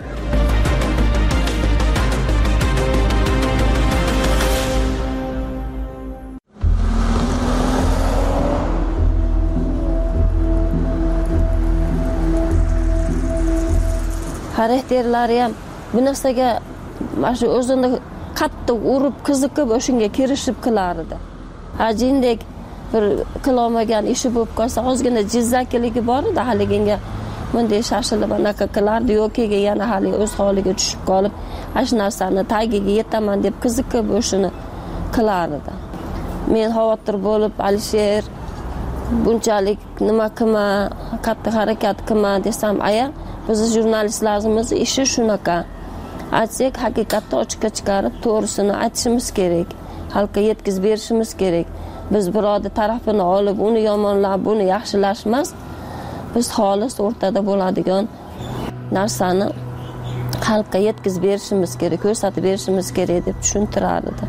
Xarakterlari ham bu narsaga mana shu o'zini qattiq urib, qiziqib o'shunga kirishib qilar edi. Hajindek bir qilolmagan ishi bo'lib qolsa, ozgina jizzakiligi bor edi, haliginga bunday shashilib anaqa qilardi, yoki yana hali o'z holiga tushib qolib, shu narsani tagiga yetaman deb qiziqib o'shini qilar edi. Men xavotir bo'lib, Alisher bunchalik nima qilma, qattiq harakat qilma desam, aya, biz jurnalistlarimiz ishi shunaqa. Aytsak, haqiqatni ochiqqa chiqarib, to'g'risini aytishimiz kerak. xalqqa yetkazib berishimiz kerak. Biz birovni tarafini olib, uni yomonlab, buni yaxshilash emas. Biz xolis o'rtada bo'ladigan narsani xalqqa yetkazib berishimiz kerak, ko'rsatib berishimiz kerak deb tushuntirar edi.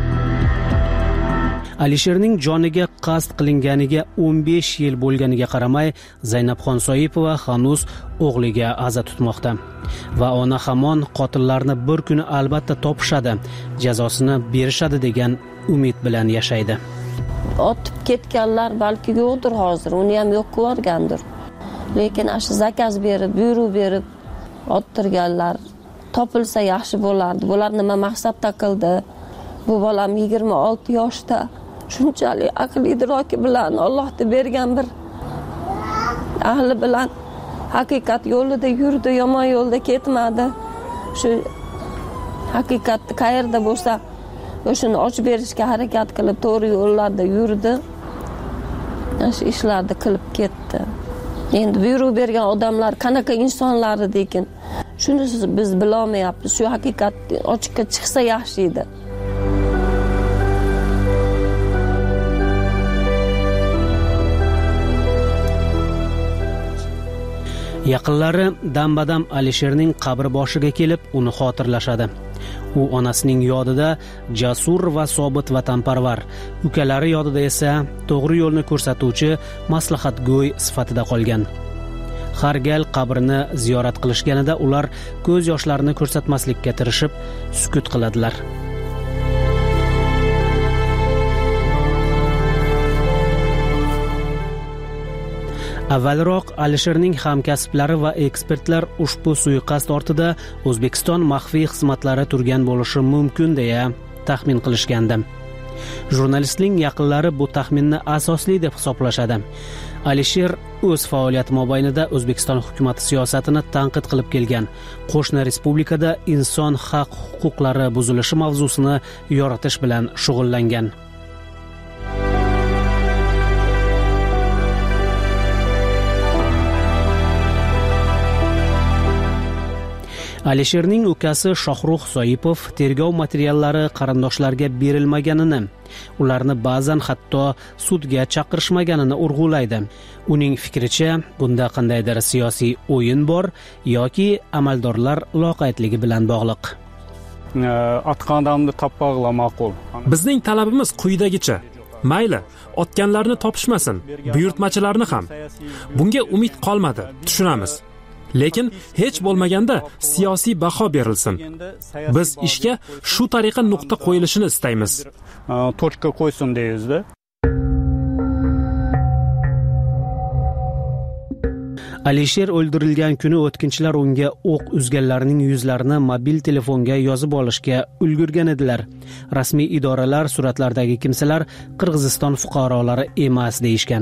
Alisherning joniga qasd qilinganiga 15 yil bo'lganiga qaramay, Zaynabxon Soipova hanuz o'g'liga aza tutmoqda va ona hamon qotillarni bir kuni albatta topishadi, jazosini berishadi degan umid bilan yashaydi. Otib ketganlar balki yo'qdir hozir, uni ham yo'q ko'rgandir. Lekin shu zakaz berib, buyruq berib ottirganlar topilsa yaxshi bo'lardi. Bular nima maqsadda qildi? Bu bolam 26 yoshda shunchalik aql idroki bilan Allohga bergan bir ahli bilan haqiqat yo'lida yurdi, yomon yo'lda ketmadi. Shu haqiqatni qayerda bo'lsa o'shani ochib berishga harakat qilib, to'g'ri yo'llarda yurdi. Shu ishlarni qilib ketdi. Endi buyruq bergan odamlar qanaqa insonlar ekan? Shuni biz bilolmayapmiz. Shu haqiqat ochiqqa chiqsa yaxshi edi. Yaqinlari dam-badam Alisherning qabri boshiga kelib, uni xotirlashadi. U onasining yodida jasur va sobit vatanparvar, ukalari yodida esa to'g'ri yo'lni ko'rsatuvchi maslahatgo'y sifatida qolgan. Har gal qabrini ziyorat qilishganida ular ko'z yoshlarini ko'rsatmaslikka tirishib, sukut qiladilar. Avvalroq Alisherning hamkasblari va ekspertlar ushbu suiqasd ortida O'zbekiston maxfiy xizmatlari turgan bo'lishi mumkin deya taxmin qilishgandi. Jurnalistning yaqinlari bu taxminni asosli deb hisoblashadi. Alisher o'z faoliyati mobaynida O'zbekiston hukumat siyosatini tanqid qilib kelgan. Qo'shni respublikada inson haq-huquqlari buzilishi mavzusini yoritish bilan shug'ullangan. Alisherning ukasi Shohrux Soipov tergov materiallari qarindoshlarga berilmaganini, ularni ba'zan hatto sudga chaqirishmaganini urg'ulaydi. Uning fikricha, bunda qandaydir siyosiy o'yin bor yoki amaldorlar loqaydligi bilan bog'liq. Otganlarni topmoqla ma'qul. Bizning talabimiz quyidagicha: mayli, otganlarni topishmasin, buyurtmachilarni ham. Bunga umid qolmadi, tushunamiz. Lekin hech bo'lmaganda siyosiy baho berilsin. Biz ishga shu tariqa nuqta qo'yilishini istaymiz. Tochka qo'ysin deymiz-da. Alisher o'ldirilgan kuni o'tkinchilar unga o'q uzganlarning yuzlarini mobil telefonga yozib olishga ulgurgan edilar. Rasmiy idoralar suratlardagi kimsalar Qirg'iziston fuqarolari emas deyishgan.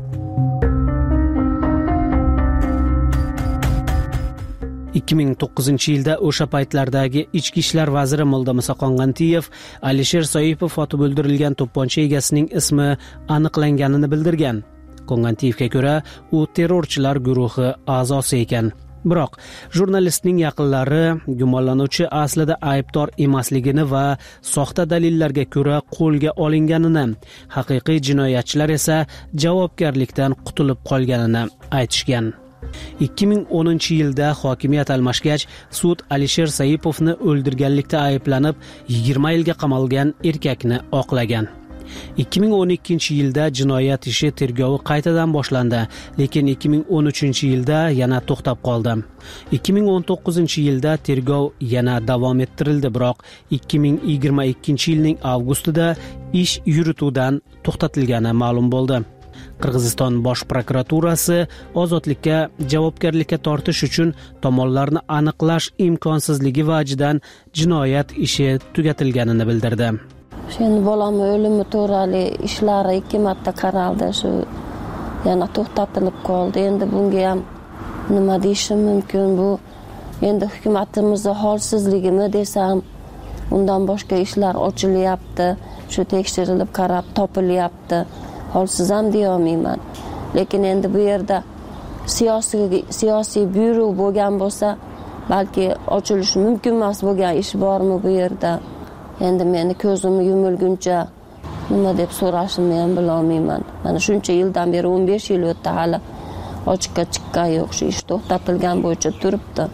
...2009-yilda o'sha paytlardagi Ichki ishlar vaziri Moldamusa Qongantiyev Alisher Soipov otib o'ldirilgan to'pponcha egasining ismi aniqlanganini bildirgan. Qongantiyevga ko'ra, u terrorchilar guruhi a'zosi ekan. Biroq jurnalistning yaqinlari gumonlanuvchi aslida aybdor emasligini va soxta dalillarga ko'ra qo'lga olinganini, haqiqiy jinoyatchilar esa javobgarlikdan qutulib qolganini aytishgan. 2010-yilda hokimiyat almashgach, sud Alisher Soipovni o'ldirganlikda ayblanib 20 yilga qamalgan erkakni oqlagan. 2012-yilda jinoyat ishi tergovi qaytadan boshlandi, lekin 2013-yilda yana to'xtab qoldi. 2019-yilda tergov yana davom ettirildi, biroq 2022-yilning avgustida ish yurituvdan to'xtatilgani ma'lum bo'ldi. Qirg'iziston bosh prokuraturasi ozodlikka javobgarlikka tortish uchun tomonlarni aniqlash imkonsizligi vajidan jinoyat ishi tugatilganini bildirdi. Endi bolam o'limi to'g'ri ishlari 2 marta qaraldi, shu yana to'xtatilib qoldi. Endi bunga ham nima deyishim mumkin? Bu endi hukumatimizning holsizligimi desam, undan boshqa ishlar ochilyapti, shu tekshirilib qarab topilyapti. Holsiz ham deya olmayman. Lekin endi bu yerda siyosiy buyruq bo'lgan bo'lsa, balki ochilishi mumkin emas bo'lgan ish bormi bu yerda? endi meni ko'zimni yumilguncha nima deb so'rashimni ham bilolmayman. Mana shuncha yildan beri 15 yil o'tdi, hali ochiqqa chiqqan yo'q, shu ish to'xtatilgan bo'yicha turibdi.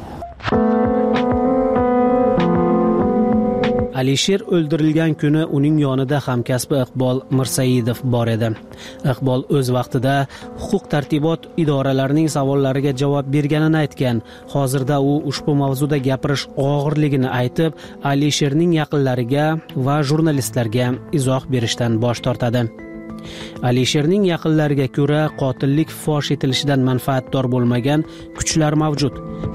Alisher o'ldirilgan kuni uning yonida hamkasbi Iqbol Mirsaidov bor edi. Iqbol o'z vaqtida huquq tartibot idoralarining savollariga javob berganini aytgan. Hozirda u ushbu mavzuda gapirish og'irligini aytib, Alisherning yaqinlariga va jurnalistlarga izoh berishdan bosh tortadi. Alisherning yaqinlariga ko'ra, qotillik fosh etilishidan manfaatdor bo'lmagan kuchlar mavjud.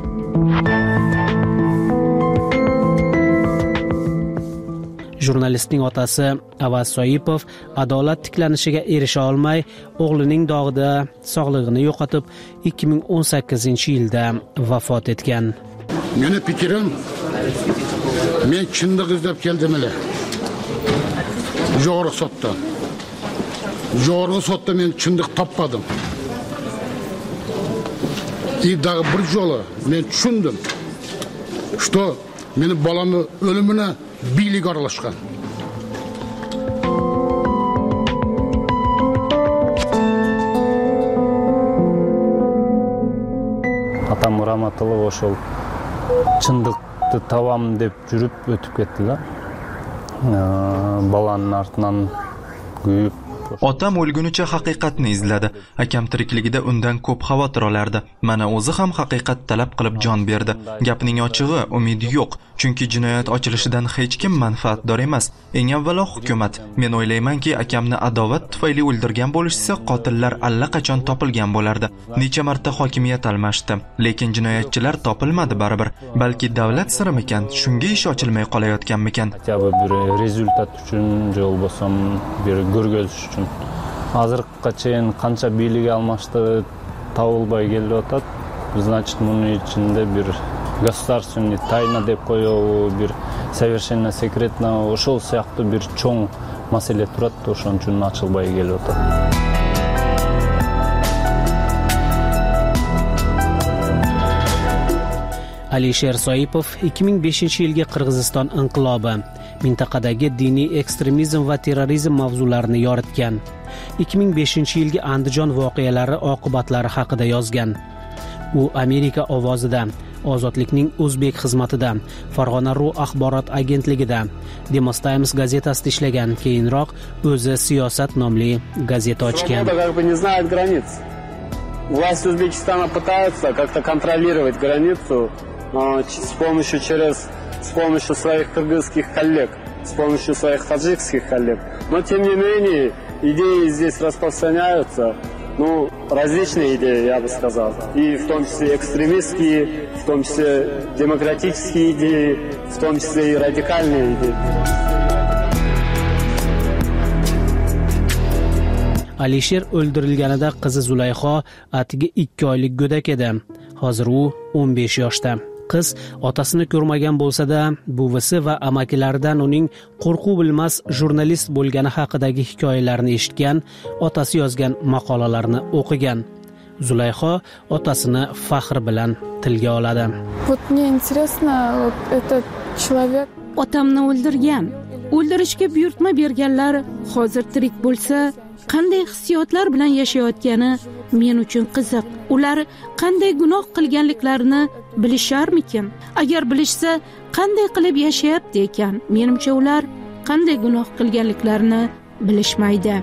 Jurnalistning otasi Avaz Soipov adolat tiklanishiga erisha olmay, o'g'lining dog'ida sog'lig'ini yo'qotib, 2018-yilda vafot etgan. Meni fikrim, men chinlik izlab keldim ele. Жоғарғы сотта мен чындық таппадым. И дағы бір жолы мен түсіндім, что менің баламы өліміне билік аралашқан. Атам Раматылы ошол чындыкты табам деп жүрүп өтүп кетти да. Баланын артынан күйүп. Otam o'lgunicha haqiqatni izladi. Akam tirikligida undan ko'p xavotir olardi. Mana o'zi ham haqiqat talab qilib jon berdi. Gapning ochig'i, umid yo'q, chunki jinoyat ochilishidan hech kim manfaatdor emas. Eng avvalo hukumat. Men o'ylaymanki, akamni adovat tufayli o'ldirgan bo'lishsa, qotillar allaqachon topilgan bo'lardi. Necha marta hokimiyat almashdi, lekin jinoyatchilar topilmadi baribir. Balki davlat sirimikan, shunga ish ochilmay qolayotganmikan. Bir rezultat uchun, bo'lmasam bir ko'rgazib uchun. Азыркыга чейин канча бийлик алмашты табылбай келип атат. Значит, мунун ичинде бир государственный тайна деп коебу, бир совершенно секретно, ошол сыяктуу бир чоң маселе турат, ошон үчүн ачылбай келип атат. Alisher Soipov 2005-yilgi Qirg'iziston inqilobi, mintaqadagi diniy ekstremizm va terrorizm mavzularini yoritgan. 2005-yilgi Andijon voqealari oqibatlari haqida yozgan. U Amerika ovozida, Ozodlikning o'zbek xizmatida, Farg'ona.ru axborot agentligida, Demos Times gazetasida ishlagan. Keyinroq o'zi Siyosat nomli gazeta ochgan. Власти Узбекистана пытаются как-то контролировать границу с помощью своих кыргызских коллег, с помощью своих таджикских коллег. Но тем не менее идеи здесь распространяются, различные идеи, я бы сказал, и в том числе экстремистские, в том числе демократические идеи, в том числе и радикальные идеи. Alisher o'ldirilganida qizi Zulayho atigi 2 oylik go'dak edi. Hozir u 15 yoshda. Qiz otasini ko'rmagan bo'lsa-da, buvisi va amakilaridan uning qo'rquv bilmas jurnalist bo'lgani haqidagi hikoyalarni eshitgan, otasi yozgan maqolalarni o'qigan. Zulayho otasini faxr bilan tilga oladi. Вот мне интересно, вот этот человек otamni o'ldirgan, o'ldirishga buyurtma berganlar hozir tirik bo'lsa, qanday hissiyotlar bilan yashayotgani men uchun qiziq. Ular qanday gunoh qilganliklarini bilisharmikin? Agar bilishsa, qanday qilib yashayapti ekan? Menimcha ular qanday gunoh qilganliklarini bilishmaydi.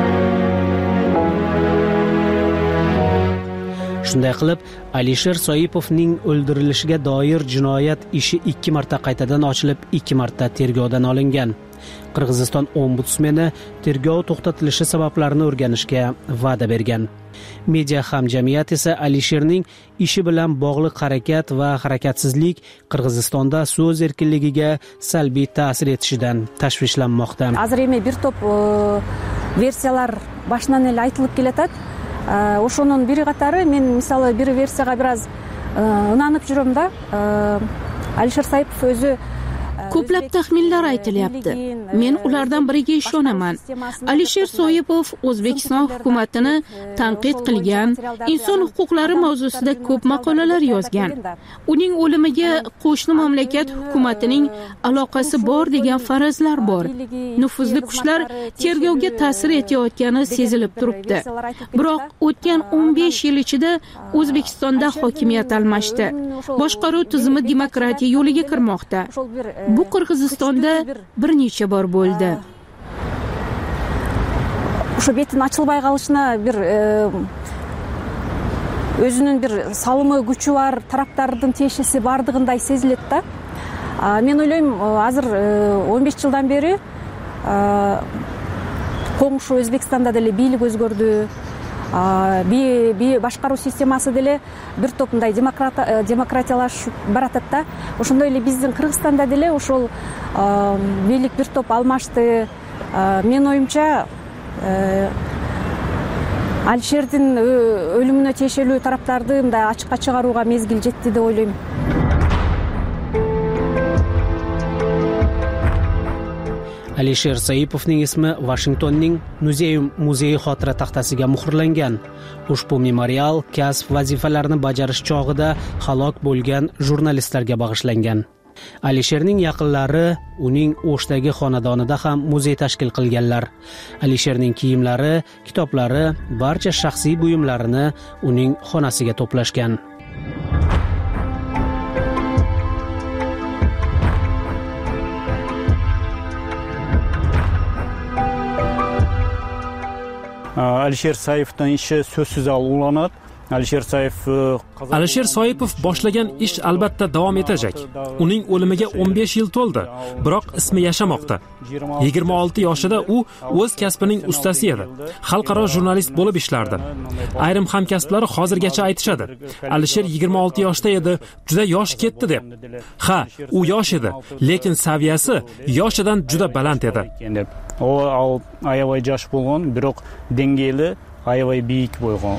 Shunday qilib, Alisher Soipovning o'ldirilishiga doir jinoyat ishi 2 marta qaytadan ochilib, 2 marta tergovdan olingan. Qirg'iziston ombudsmeni tergov to'xtatilishi sabablarini o'rganishga va'da bergan. Media hamjamiyat esa Alisherning ishi bilan bog'liq harakat va harakatsizlik Qirg'izistonda so'z erkinligiga salbiy ta'sir etishidan tashvishlanmoqda. Azreme bir top versiyalar boshdan ele aytılib kelatat. Ошонун бири катары мен мисалы бир версияга бир аз ынанып жүрөм да. Алишер Саипов өзү ko'plab taxminlar aytilyapti. Men ulardan biriga ishonaman. Alisher Soipov O'zbekiston hukumatini tanqid qilgan, inson huquqlari mavzusida ko'p maqolalar yozgan. Uning o'limiga qo'shni mamlakat hukumatining aloqasi bor degan farazlar bor. Nufuzli kuchlar tergovga ta'sir etayotgani sezilib turibdi. Biroq o'tgan 15 yil ichida O'zbekistonda hokimiyat almashdi. Boshqaruv tizimi demokratiya yo'liga kirmoqda. Bu Qirg'izistonda bir necha bor bo'ldi. O'sha betin ochilmay qolishina bir o'zining bir salımı gücü var, taraftarının teşhisi bardığınday seziladi da. Men o'ylayman, hozir 15 yildan beri qo'ng'ishu O'zbekistonda dele bilik o'zgardi. Boshqaruv sistemasi dele bir to'pinday demokratiyalashib baratadi da. O'shunday эле биздин Qirg'izistonda dele o'shol bilik bir to'p almashdi. Men o'yimcha Alisherдин өлүмүнө тиешелүү тараптарды мындай ачыкка чыгарууга мезгил жетти деп ойлойм. Alisher Soipovning ismi Washingtonning muzeyi xotira taxtasiga muhrlangan. Ushbu memorial kasb vazifalarini bajarish chog'ida halok bo'lgan jurnalistlarga bag'ishlangan. Alisherning yaqinlari uning O'shdagi xonadonida ham muzey tashkil qilganlar. Alisherning kiyimlari, kitoblari, barcha shaxsiy buyumlarini uning xonasiga to'plashgan. Alisher Soipovning ishi so'zsiz ulg'anadi. Alisher Soipov boshlagan ish albatta davom etajak. Uning o'limiga 15 yil to'ldi, biroq ismi yashamoqda. 26 yoshida u o'z kasbining ustasi edi. Xalqaro jurnalist bo'lib ishlardi. Ayrim hamkasblari hozirgacha aytishadi. Alisher 26 yoshda edi, juda yosh ketdi deb. Ha, u yosh edi, lekin saviyasi yoshidan juda baland edi. O ayavay yosh bo'lgan, biroq dengeli ayavay biik bo'lgan.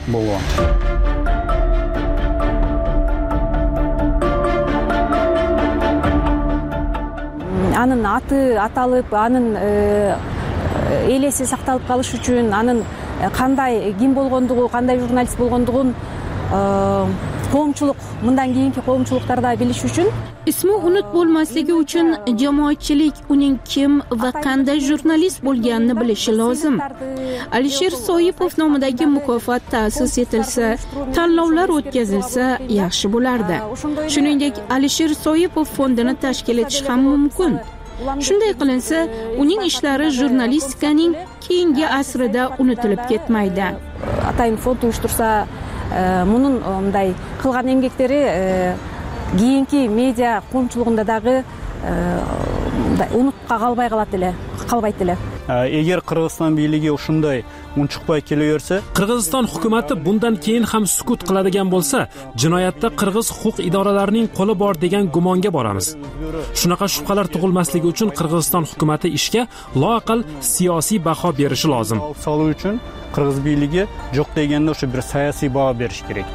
Анын аты аталып, анын элеси сакталып калыш үчүн, анын кандай ким болгондугу, кандай журналист болгондугун коомчулук, мындан кийинки коомчулуктарда билиш үчүн, ismi unut bo'lmasligi uchun jamoatchilik uning kim va qanday jurnalist bo'lganini bilishi lozim. Alisher Soipov nomidagi mukofot ta'sis etilsa, tanlovlar o'tkazilsa yaxshi bo'lardi. Shuningdek, Alisher Soipov fondini tashkil etish ham mumkin. Shunday qilinsa, uning ishlari jurnalistikaning keyingi asrida unutilib ketmaydi. Atayin fond uyushtursa, bunun мындай кылган эмгектери кийинки медиа коомчулугунда дагы унутка калбайт эле. Эгер Qirg'iziston бийлиги ушундай унчукпай келеверсе, Qirg'iziston hukumati bundan keyin ham sukut qiladigan bo'lsa, jinoyatda qirg'iz huquq idoralarining qo'li bor degan gumonga boramiz. Shunaqa shubhalar tug'ilmasligi uchun Qirg'iziston hukumati ishga loaqal siyosiy baho berishi lozim. Soluv uchun Qirg'iz biyligi yo'q deganda o'sha bir siyosiy baho berish kerak.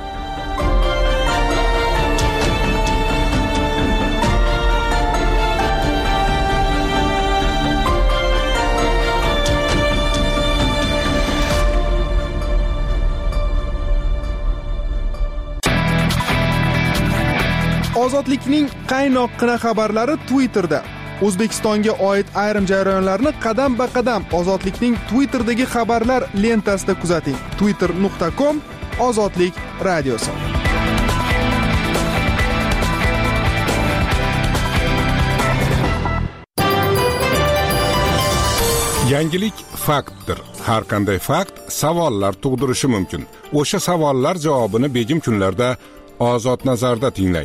Ozodlikning qaynoqqina xabarlari Twitterda. O'zbekistonga oid ayrim jarayonlarni qadam-ba-qadam Ozodlikning Twitterdagi xabarlar lentasida kuzating. twitter.com Ozodlik radiosi. Yangilik faktdir. Har qanday fakt savollar tug'dirishi mumkin. O'sha savollar javobini begim kunlarda Ozod nazarda tinglang.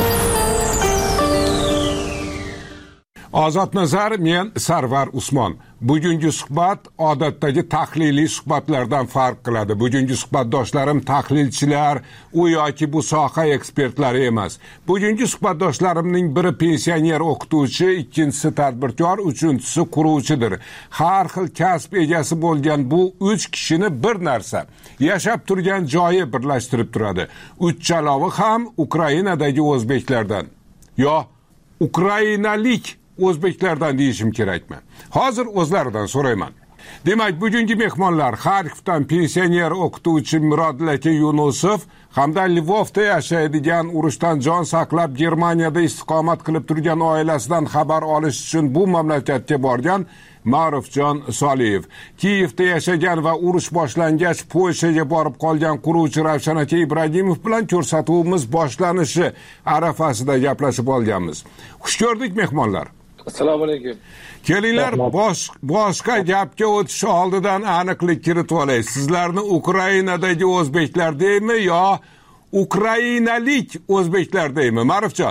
Ozod nazar, men Sarvar Usmon. bugungi suhbat odatdagi tahliliy suhbatlardan farq qiladi. Bugungi suhbatdoshlarim tahlilchilar, u yoki bu soha ekspertlari emas. Bugungi suhbatdoshlarimning biri pensioner o'qituvchi, ikkinchisi tadbirkor, uchinchisi quruvchidir. Har xil kasb egasi bo'lgan bu 3 kishini bir narsa, yashab turgan joyi birlashtirib turadi. Uchchalovi ham Ukrainadagi o'zbeklardan. Yo, ukrainalik o'zbeklardan deyishim kerakmi? Hozir o'zlaridan so'rayman. Demak, bugungi mehmonlar Xarkovdan pensioner o'qituvchi Murodlaka Yunusov hamda Lvovda yashaydigan, urushdan jon saqlab Germaniyada istiqomat qilib turgan oilasidan xabar olish uchun bu mamlakatga borgan Ma'rufjon Soliyev. Kiyevda yashagan va urush boshlangach Polshaga borib qolgan quruvchi Ravshan aka Ibragimov bilan ko'rsatuvimiz boshlanishi arafasida gaplashib olganmiz. Xush ko'rdik mehmonlar. Assalomu alaykum. Kelinglar, boshqa gapga o'tish oldidan aniqlik kiritib olay. Sizlarni Ukrainadagi o'zbeklar deymi yo ukrainalik o'zbeklar deymi, Ma'rufjon?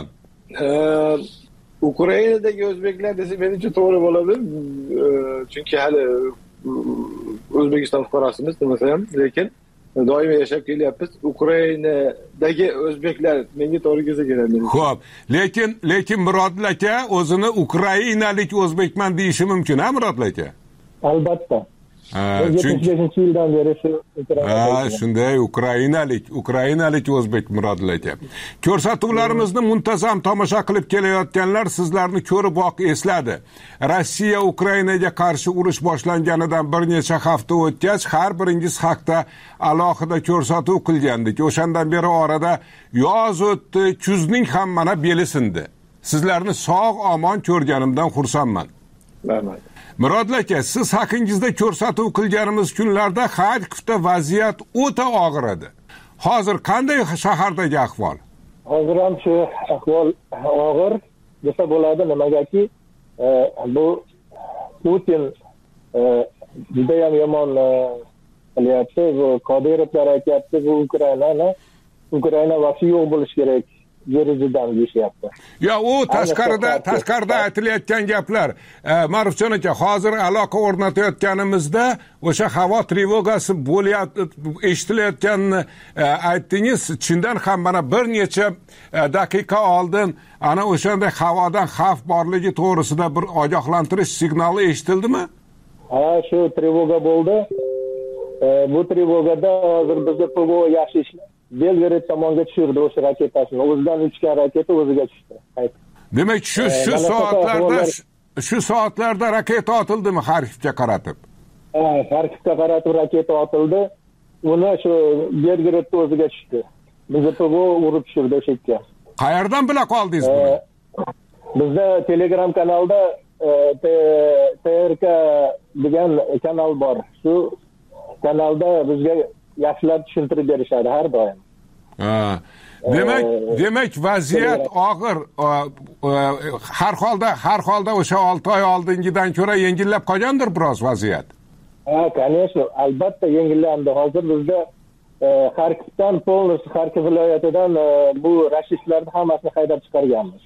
Ukrainadagi o'zbeklar desa men uchun to'g'ri bo'ladi. Chunki hali O'zbekiston fuqarosimiz demasa ham, lekin doim yashab kelyapmiz. Ukrainadagi o'zbeklar menga to'g'ri kelsa keladi. Xo'p, lekin Murodla aka o'zini ukrainalik o'zbekman deyishi mumkin, ha Murodla aka? Albatta. Chunki 75-yildan beri shu shunday ukrainalik o'zbek Murodla aka. Ko'rsatuvlarimizni muntazam tomosha qilib kelayotganlar sizlarni ko'riboq esladi. Rossiya Ukrainaga qarshi urush boshlanganidan bir necha hafta o'tgach, har biringiz haqda alohida ko'rsatuv qilgandik. O'shandan beri orada yoz o'tdi, kuzning ham mana beli sindi. Sizlarni sog'-omon ko'rganimdan xursandman. Rahmat. Murodla aka, siz haqingizda ko'rsatuv qilganimiz kunlarda Xarkovda vaziyat o'ta og'ir edi. Hozir qanday shahardagi ahvol? Hozir ham shu ahvol og'ir desa bo'ladi, nimagaki bu Putin juda ham yomon qilyapti. Bu Qodirovlar aytyapti, bu Ukraina vaqti yo'q bo'lish kerak. Yerizidan deyishyapti. Ya u tashqarida aytilayotgan gaplar. Ma'rufjon aka, hozir aloqa o'rnatayotganimizda o'sha havo trevogasi eshitilayotganini aytdingiz. Chindan ham mana bir necha daqiqa oldin ana o'shanda havodan xavf borligi to'g'risida bir ogohlantirish signali eshitildimi? Ha, shu trevoga bo'ldi. Bu trevogada hozir bizga PVO yaxshi ishlaydi. Belgorod tomonga tushirdi o'sha raketasini. O'zidan uchgan raketa o'ziga tushdi. Demak, shu soatlarda raketa otildimi Xarkovga qaratib? Ha, Xarkovga qaratib raketa otildi. Uni shu Belgorodda o'ziga tushdi. Bizni PVO urib tushirdi o'sha yerga. Qayerdan bila qoldingiz buni? Bizda Telegram kanalda TRK degan kanal bor. Shu kanalda bizga yaxshilab tushuntirib berishadi har doim. Demak vaziyat og'ir. Har holda o'sha 6 oy oldingidan ko'ra yengillab qolgandir biroz vaziyat. Ha, конечно, albatta yengillandi. Hozir bizda Xarkovdan, polностью Xarkov viloyatidan bu rashistlarni hammasini haydab chiqarganmiz.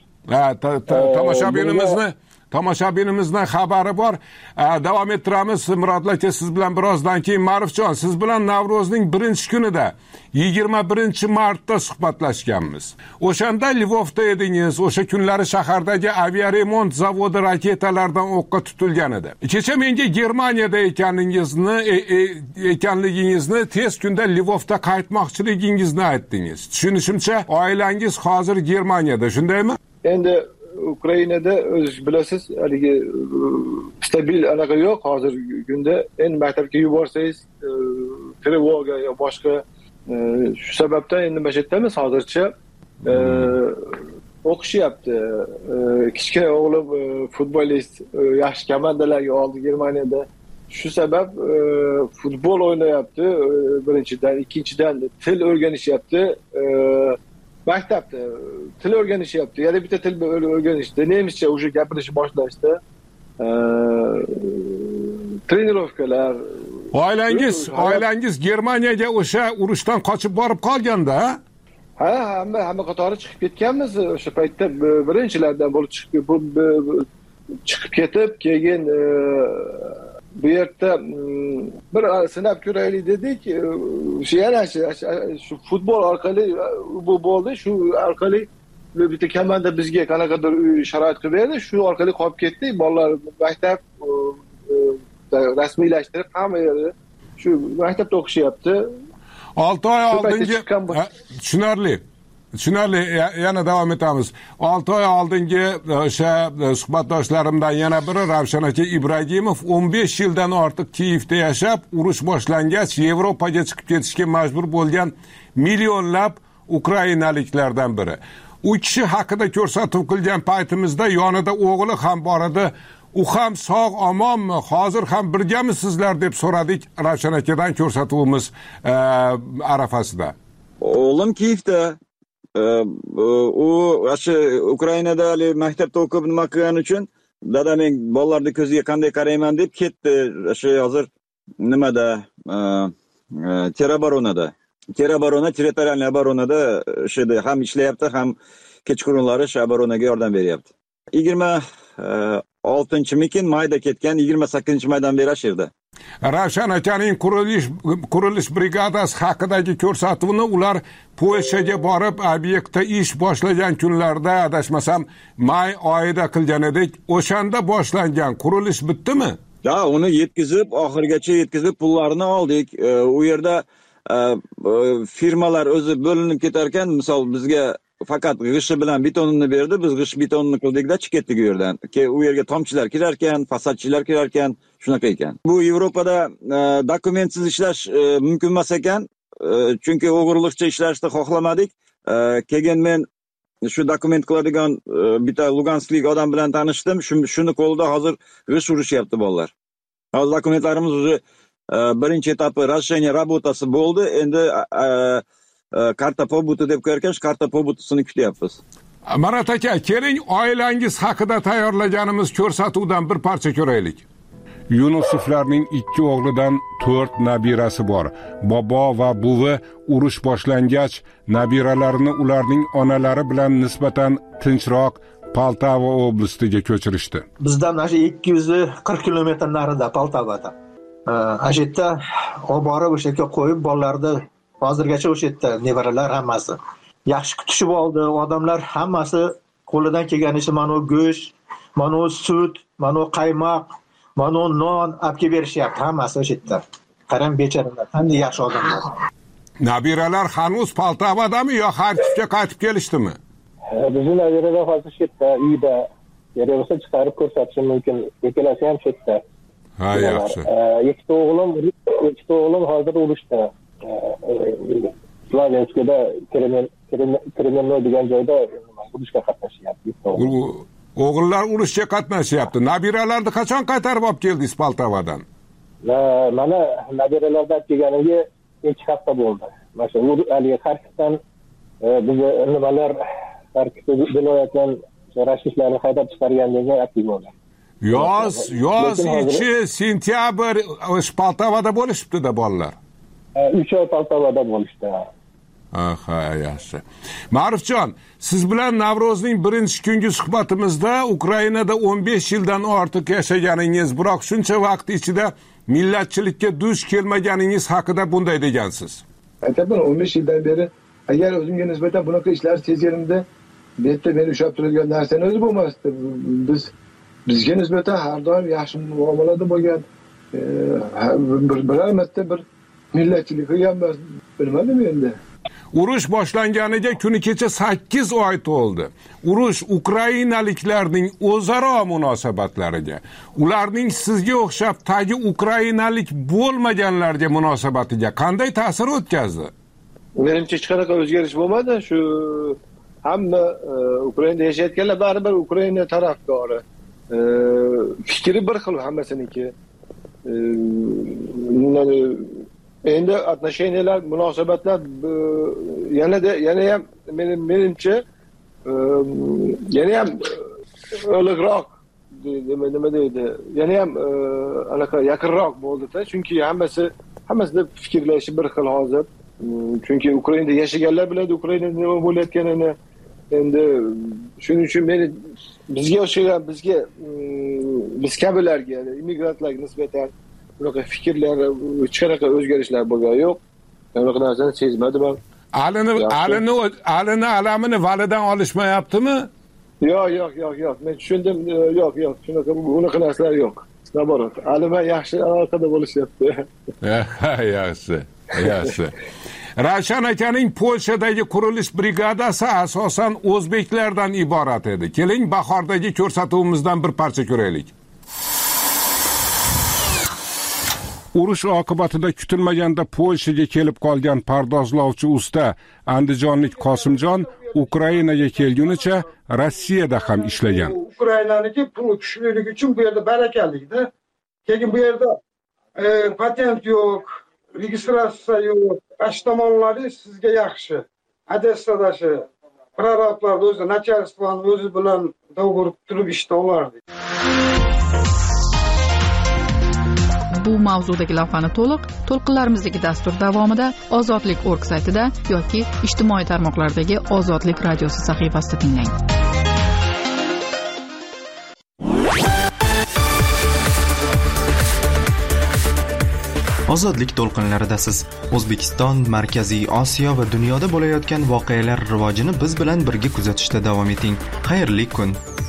Tomoshabinimizdan xabari bor. Davom ettiramiz. Murodla aka, siz bilan birozdan keyin. Ma'rufjon, siz bilan Navro'zning 1-kunida 21-martda suhbatlashganmiz. O'shanda Lvovda edingiz. O'sha kunlari shahardagi aviaremont zavodi raketalardan o'qqa tutilgan edi. Kecha menga Germaniyada ekanligingizni, tez kunda Lvovda qaytmoqchiligingizni aytdingiz. Tushunishimcha, oilangiz hozir Germaniyada, shundaymi? Endi Ukrainada o'zingiz bilasiz, haligi stabil anaqa yo'q hozirgi kunda. Endi maktabga yuborsangiz trevoga yo boshqa shu sababdan endi mana shu yerdamiz hozircha. O'qishyapti. Kichkina o'g'lim futbolist, yaxshi komandalarga oldi Germaniyada. Shu sabab futbol o'ynayapti birinchidan, ikkinchidan til o'rganishyapti. Maktabda til o'rganishyapti. Yana bitta til o'rganishdi. Nemischa o'sha gapirishni boshlashdi. Trenirovkalar. Oilangiz Germaniyaga o'sha urushdan qochib borib qolganda? Ha, hamma qatori chiqib ketganmiz o'sha paytda birinchilardan bo'lib chiqib chiqib ketib keyin bu yerda bir sinab ko'raylik dedik. Yana shu futbol orqali bu bo'ldi. Shu orqali bitta komanda bizga qanaqadir sharoit qilib berdi. Shu orqali qolib ketdik. Bolalar maktab rasmiylashtirib hamma yerda shu maktabda o'qishyapti. 6 oy oldingi tushunarli yana davom etamiz. 6 oy oldingi o'sha suhbatdoshlarimdan yana biri Ravshan aka Ibragimov 15 yildan ortiq Kiyevda yashab, urush boshlangach Yevropaga chiqib ketishga majbur bo'lgan millionlab ukrainaliklardan biri. U kishi haqida ko'rsatuv qilgan paytimizda yonida o'g'li ham bor edi. U ham sog' omonmi, hozir ham birgamisizlar deb so'radik Ravshan akadan ko'rsatuvimiz arafasida. O'g'lim Kiyevda, u o'sha Ukrainada maktabda o'qib nima qilgani uchun dada men bolalarning ko'ziga qanday qarayman deb ketdi. O'sha hozir nimada Terabaronada, territorial oboronada o'sha ham ishlayapti, ham kechqurunlari o'sha oboronaga yordam beryapti. 26-mikin mayda ketgan, 28-maydan beri yerda. Ravshan akaning qurilish brigadasi haqidagi ko'rsatuvni ular Polshaga borib obyektda ish boshlagan kunlarda, adashmasam, may oyida qilgan edik. O'shanda boshlangan qurilish bitdimi? Ya, uni oxirigacha yetkazib pullarini oldik. U yerda firmalar o'zi bo'linib ketar ekan, misol bizga faqat g'isht bilan betonini berdi, biz g'isht betonini qildikda chiqib ketdik u yerdan. U yerga tomchilar kirar ekan, fasadchilar kirar ekan, shunaqa ekan. Bu Yevropada dokumentsiz ishlash mumkin emas ekan, chunki o'g'irlikcha ishlashni xohlamadik. Keyin men shu dokument qiladigan bitta Lugansklik odam bilan tanishdim. Shuni qo'lida hozir g'isht urishyapti bolalar. Hozir dokumentlarimiz o'zi birinchi etapi разрешение работасы bo'ldi. Endi karta pobuti deb ko'rgan, karta pobutisini kutyapmiz. Marat aka, keling oilangiz haqida tayyorlaganimiz ko'rsatuvdan bir parcha ko'raylik. Yunusovlarning 2 o'g'lidan 4 nabirasi bor. Bobo va buvi urush boshlangach, nabiralarini ularning onalari bilan nisbatan tinchroq Poltava oblastiga ko'chirishdi. Bizdan mana 240 kilometr narida Poltavada. O'sha yerda olib borib o'sha yerga qo'yib bolalarni hozirgacha o'sha yerda nevaralar hammasi yaxshi kutishib oldi. Odamlar hammasi qo'lidan kelganicha mana go'sht, mana sut, mana qaymoq, mana non olib kelib berishyapti hammasi o'sha yerda. Qarang bechoralar, qanday yaxshi odamlar. Nabiralar hanuz Poltavadami yo Xarkivga qaytib kelishdimi? Bizning nabiralar hozir shu yerda, uyda. Kerak bo'lsa chiqarib ko'rsatishim mumkin. Ikkalasi ham shu yerda. Ha, yaxshi. Ikkita o'g'lim hozir urushda. Slavenskiyada Kremennoy degan joyda urushga qatnashyapti. O'g'illar urushga qatnashyapti. Nabiralarni qachon qaytarib olib keldingiz Poltavadan? Mana nabiralardan kelganimga 2 hafta bo'ldi. Mana shu Xarkivdan bizni nimalar Xarkiv viloyatidan rashidlarni haydab chiqargandan aktiv bo'ldi. Yoz ichi sentyabr Poltavada bo'lishibdi-da bolalar. 3 oy Poltavada bo'lishdi. Aha, yaxshi. Ma'rufjon, siz bilan Navro'zning birinchi kungi suhbatimizda Ukrainada 15 yildan ortiq yashaganingiz, biroq shuncha vaqt ichida millatchilikka duch kelmaganingiz haqida bunday degansiz. Aytaman, 15 yildan beri agar o'zimga nisbatan bunaqa ishlar sezganimda, bu yerda meni ushlab turadigan narsani o'zi bo'lmasdi. Bizga nisbatan har doim yaxshi muomalada bo'lgan, biror marta bir millatchilik qilganmiz, bilmadim endi. Urush boshlanganiga kuni kecha 8 oy to'ldi. Urush ukrainaliklarning o'zaro munosabatlariga, ularning sizga o'xshab tagi ukrainalik bo'lmaganlarga munosabatiga qanday ta'sir o'tkazdi? Menimcha hech qanaqa o'zgarish bo'lmadi. Shu hamma Ukrainada yashayotganlar baribir Ukraina tarafdori. Fikri bir xil hammasiniki. Endi отношениялар, munosabatlar yana ham menimcha yana ham o'liqroq nima deydi, yana ham anaqa yaqinroq bo'ldi-da, chunki hammasida fikrlashi bir xil hozir. Chunki Ukrainada yashaganlar biladi Ukrainada nima bo'layotganini. endi shuning uchun meni bizga o'xshagan biz kabilarga immigrantlarga nisbatan bunaqa fikrlar hech qanaqa o'zgarishlar bo'lgani yo'q. Bunaqa narsani sezmadim ham. Alini alamini validan olishmayaptimi? Yo'q. Men tushundim. Yo'q. Bunaqa narsalar yo'q. Naborot. Alima yaxshi aloqada bo'lishyapti. Yaxshi. Ravshan akaning Polshadagi qurilish brigadasi asosan o'zbeklardan iborat edi. Keling, bahordagi ko'rsatuvimizdan bir parcha ko'raylik. Urush oqibatida kutilmaganda Polshaga kelib qolgan pardozlovchi usta andijonlik Qosimjon Ukrainaga kelgunicha Rossiyada ham ishlagan. Ukrainaniki pul kuchliligi uchun bu yerda barakalilikda. Keyin bu yerda patent yo'q, registratsiya yo'q. Ash tomonlari sizga yaxshi. Odessadashi prorablarda o'zi nachalstvoni o'zi bilan do'g'ri turib ishda olardi. Bu mavzudagi lavhani to'lqinlarimizdagi dastur davomida Ozodlik.org saytida yoki ijtimoiy tarmoqlardagi Ozodlik radiosi sahifasida tinglang. Ozodlik to'lqinlaridasiz. O'zbekiston, Markaziy Osiyo va dunyoda bo'layotgan voqealar rivojini biz bilan birga kuzatishda davom eting. Xayrli kun.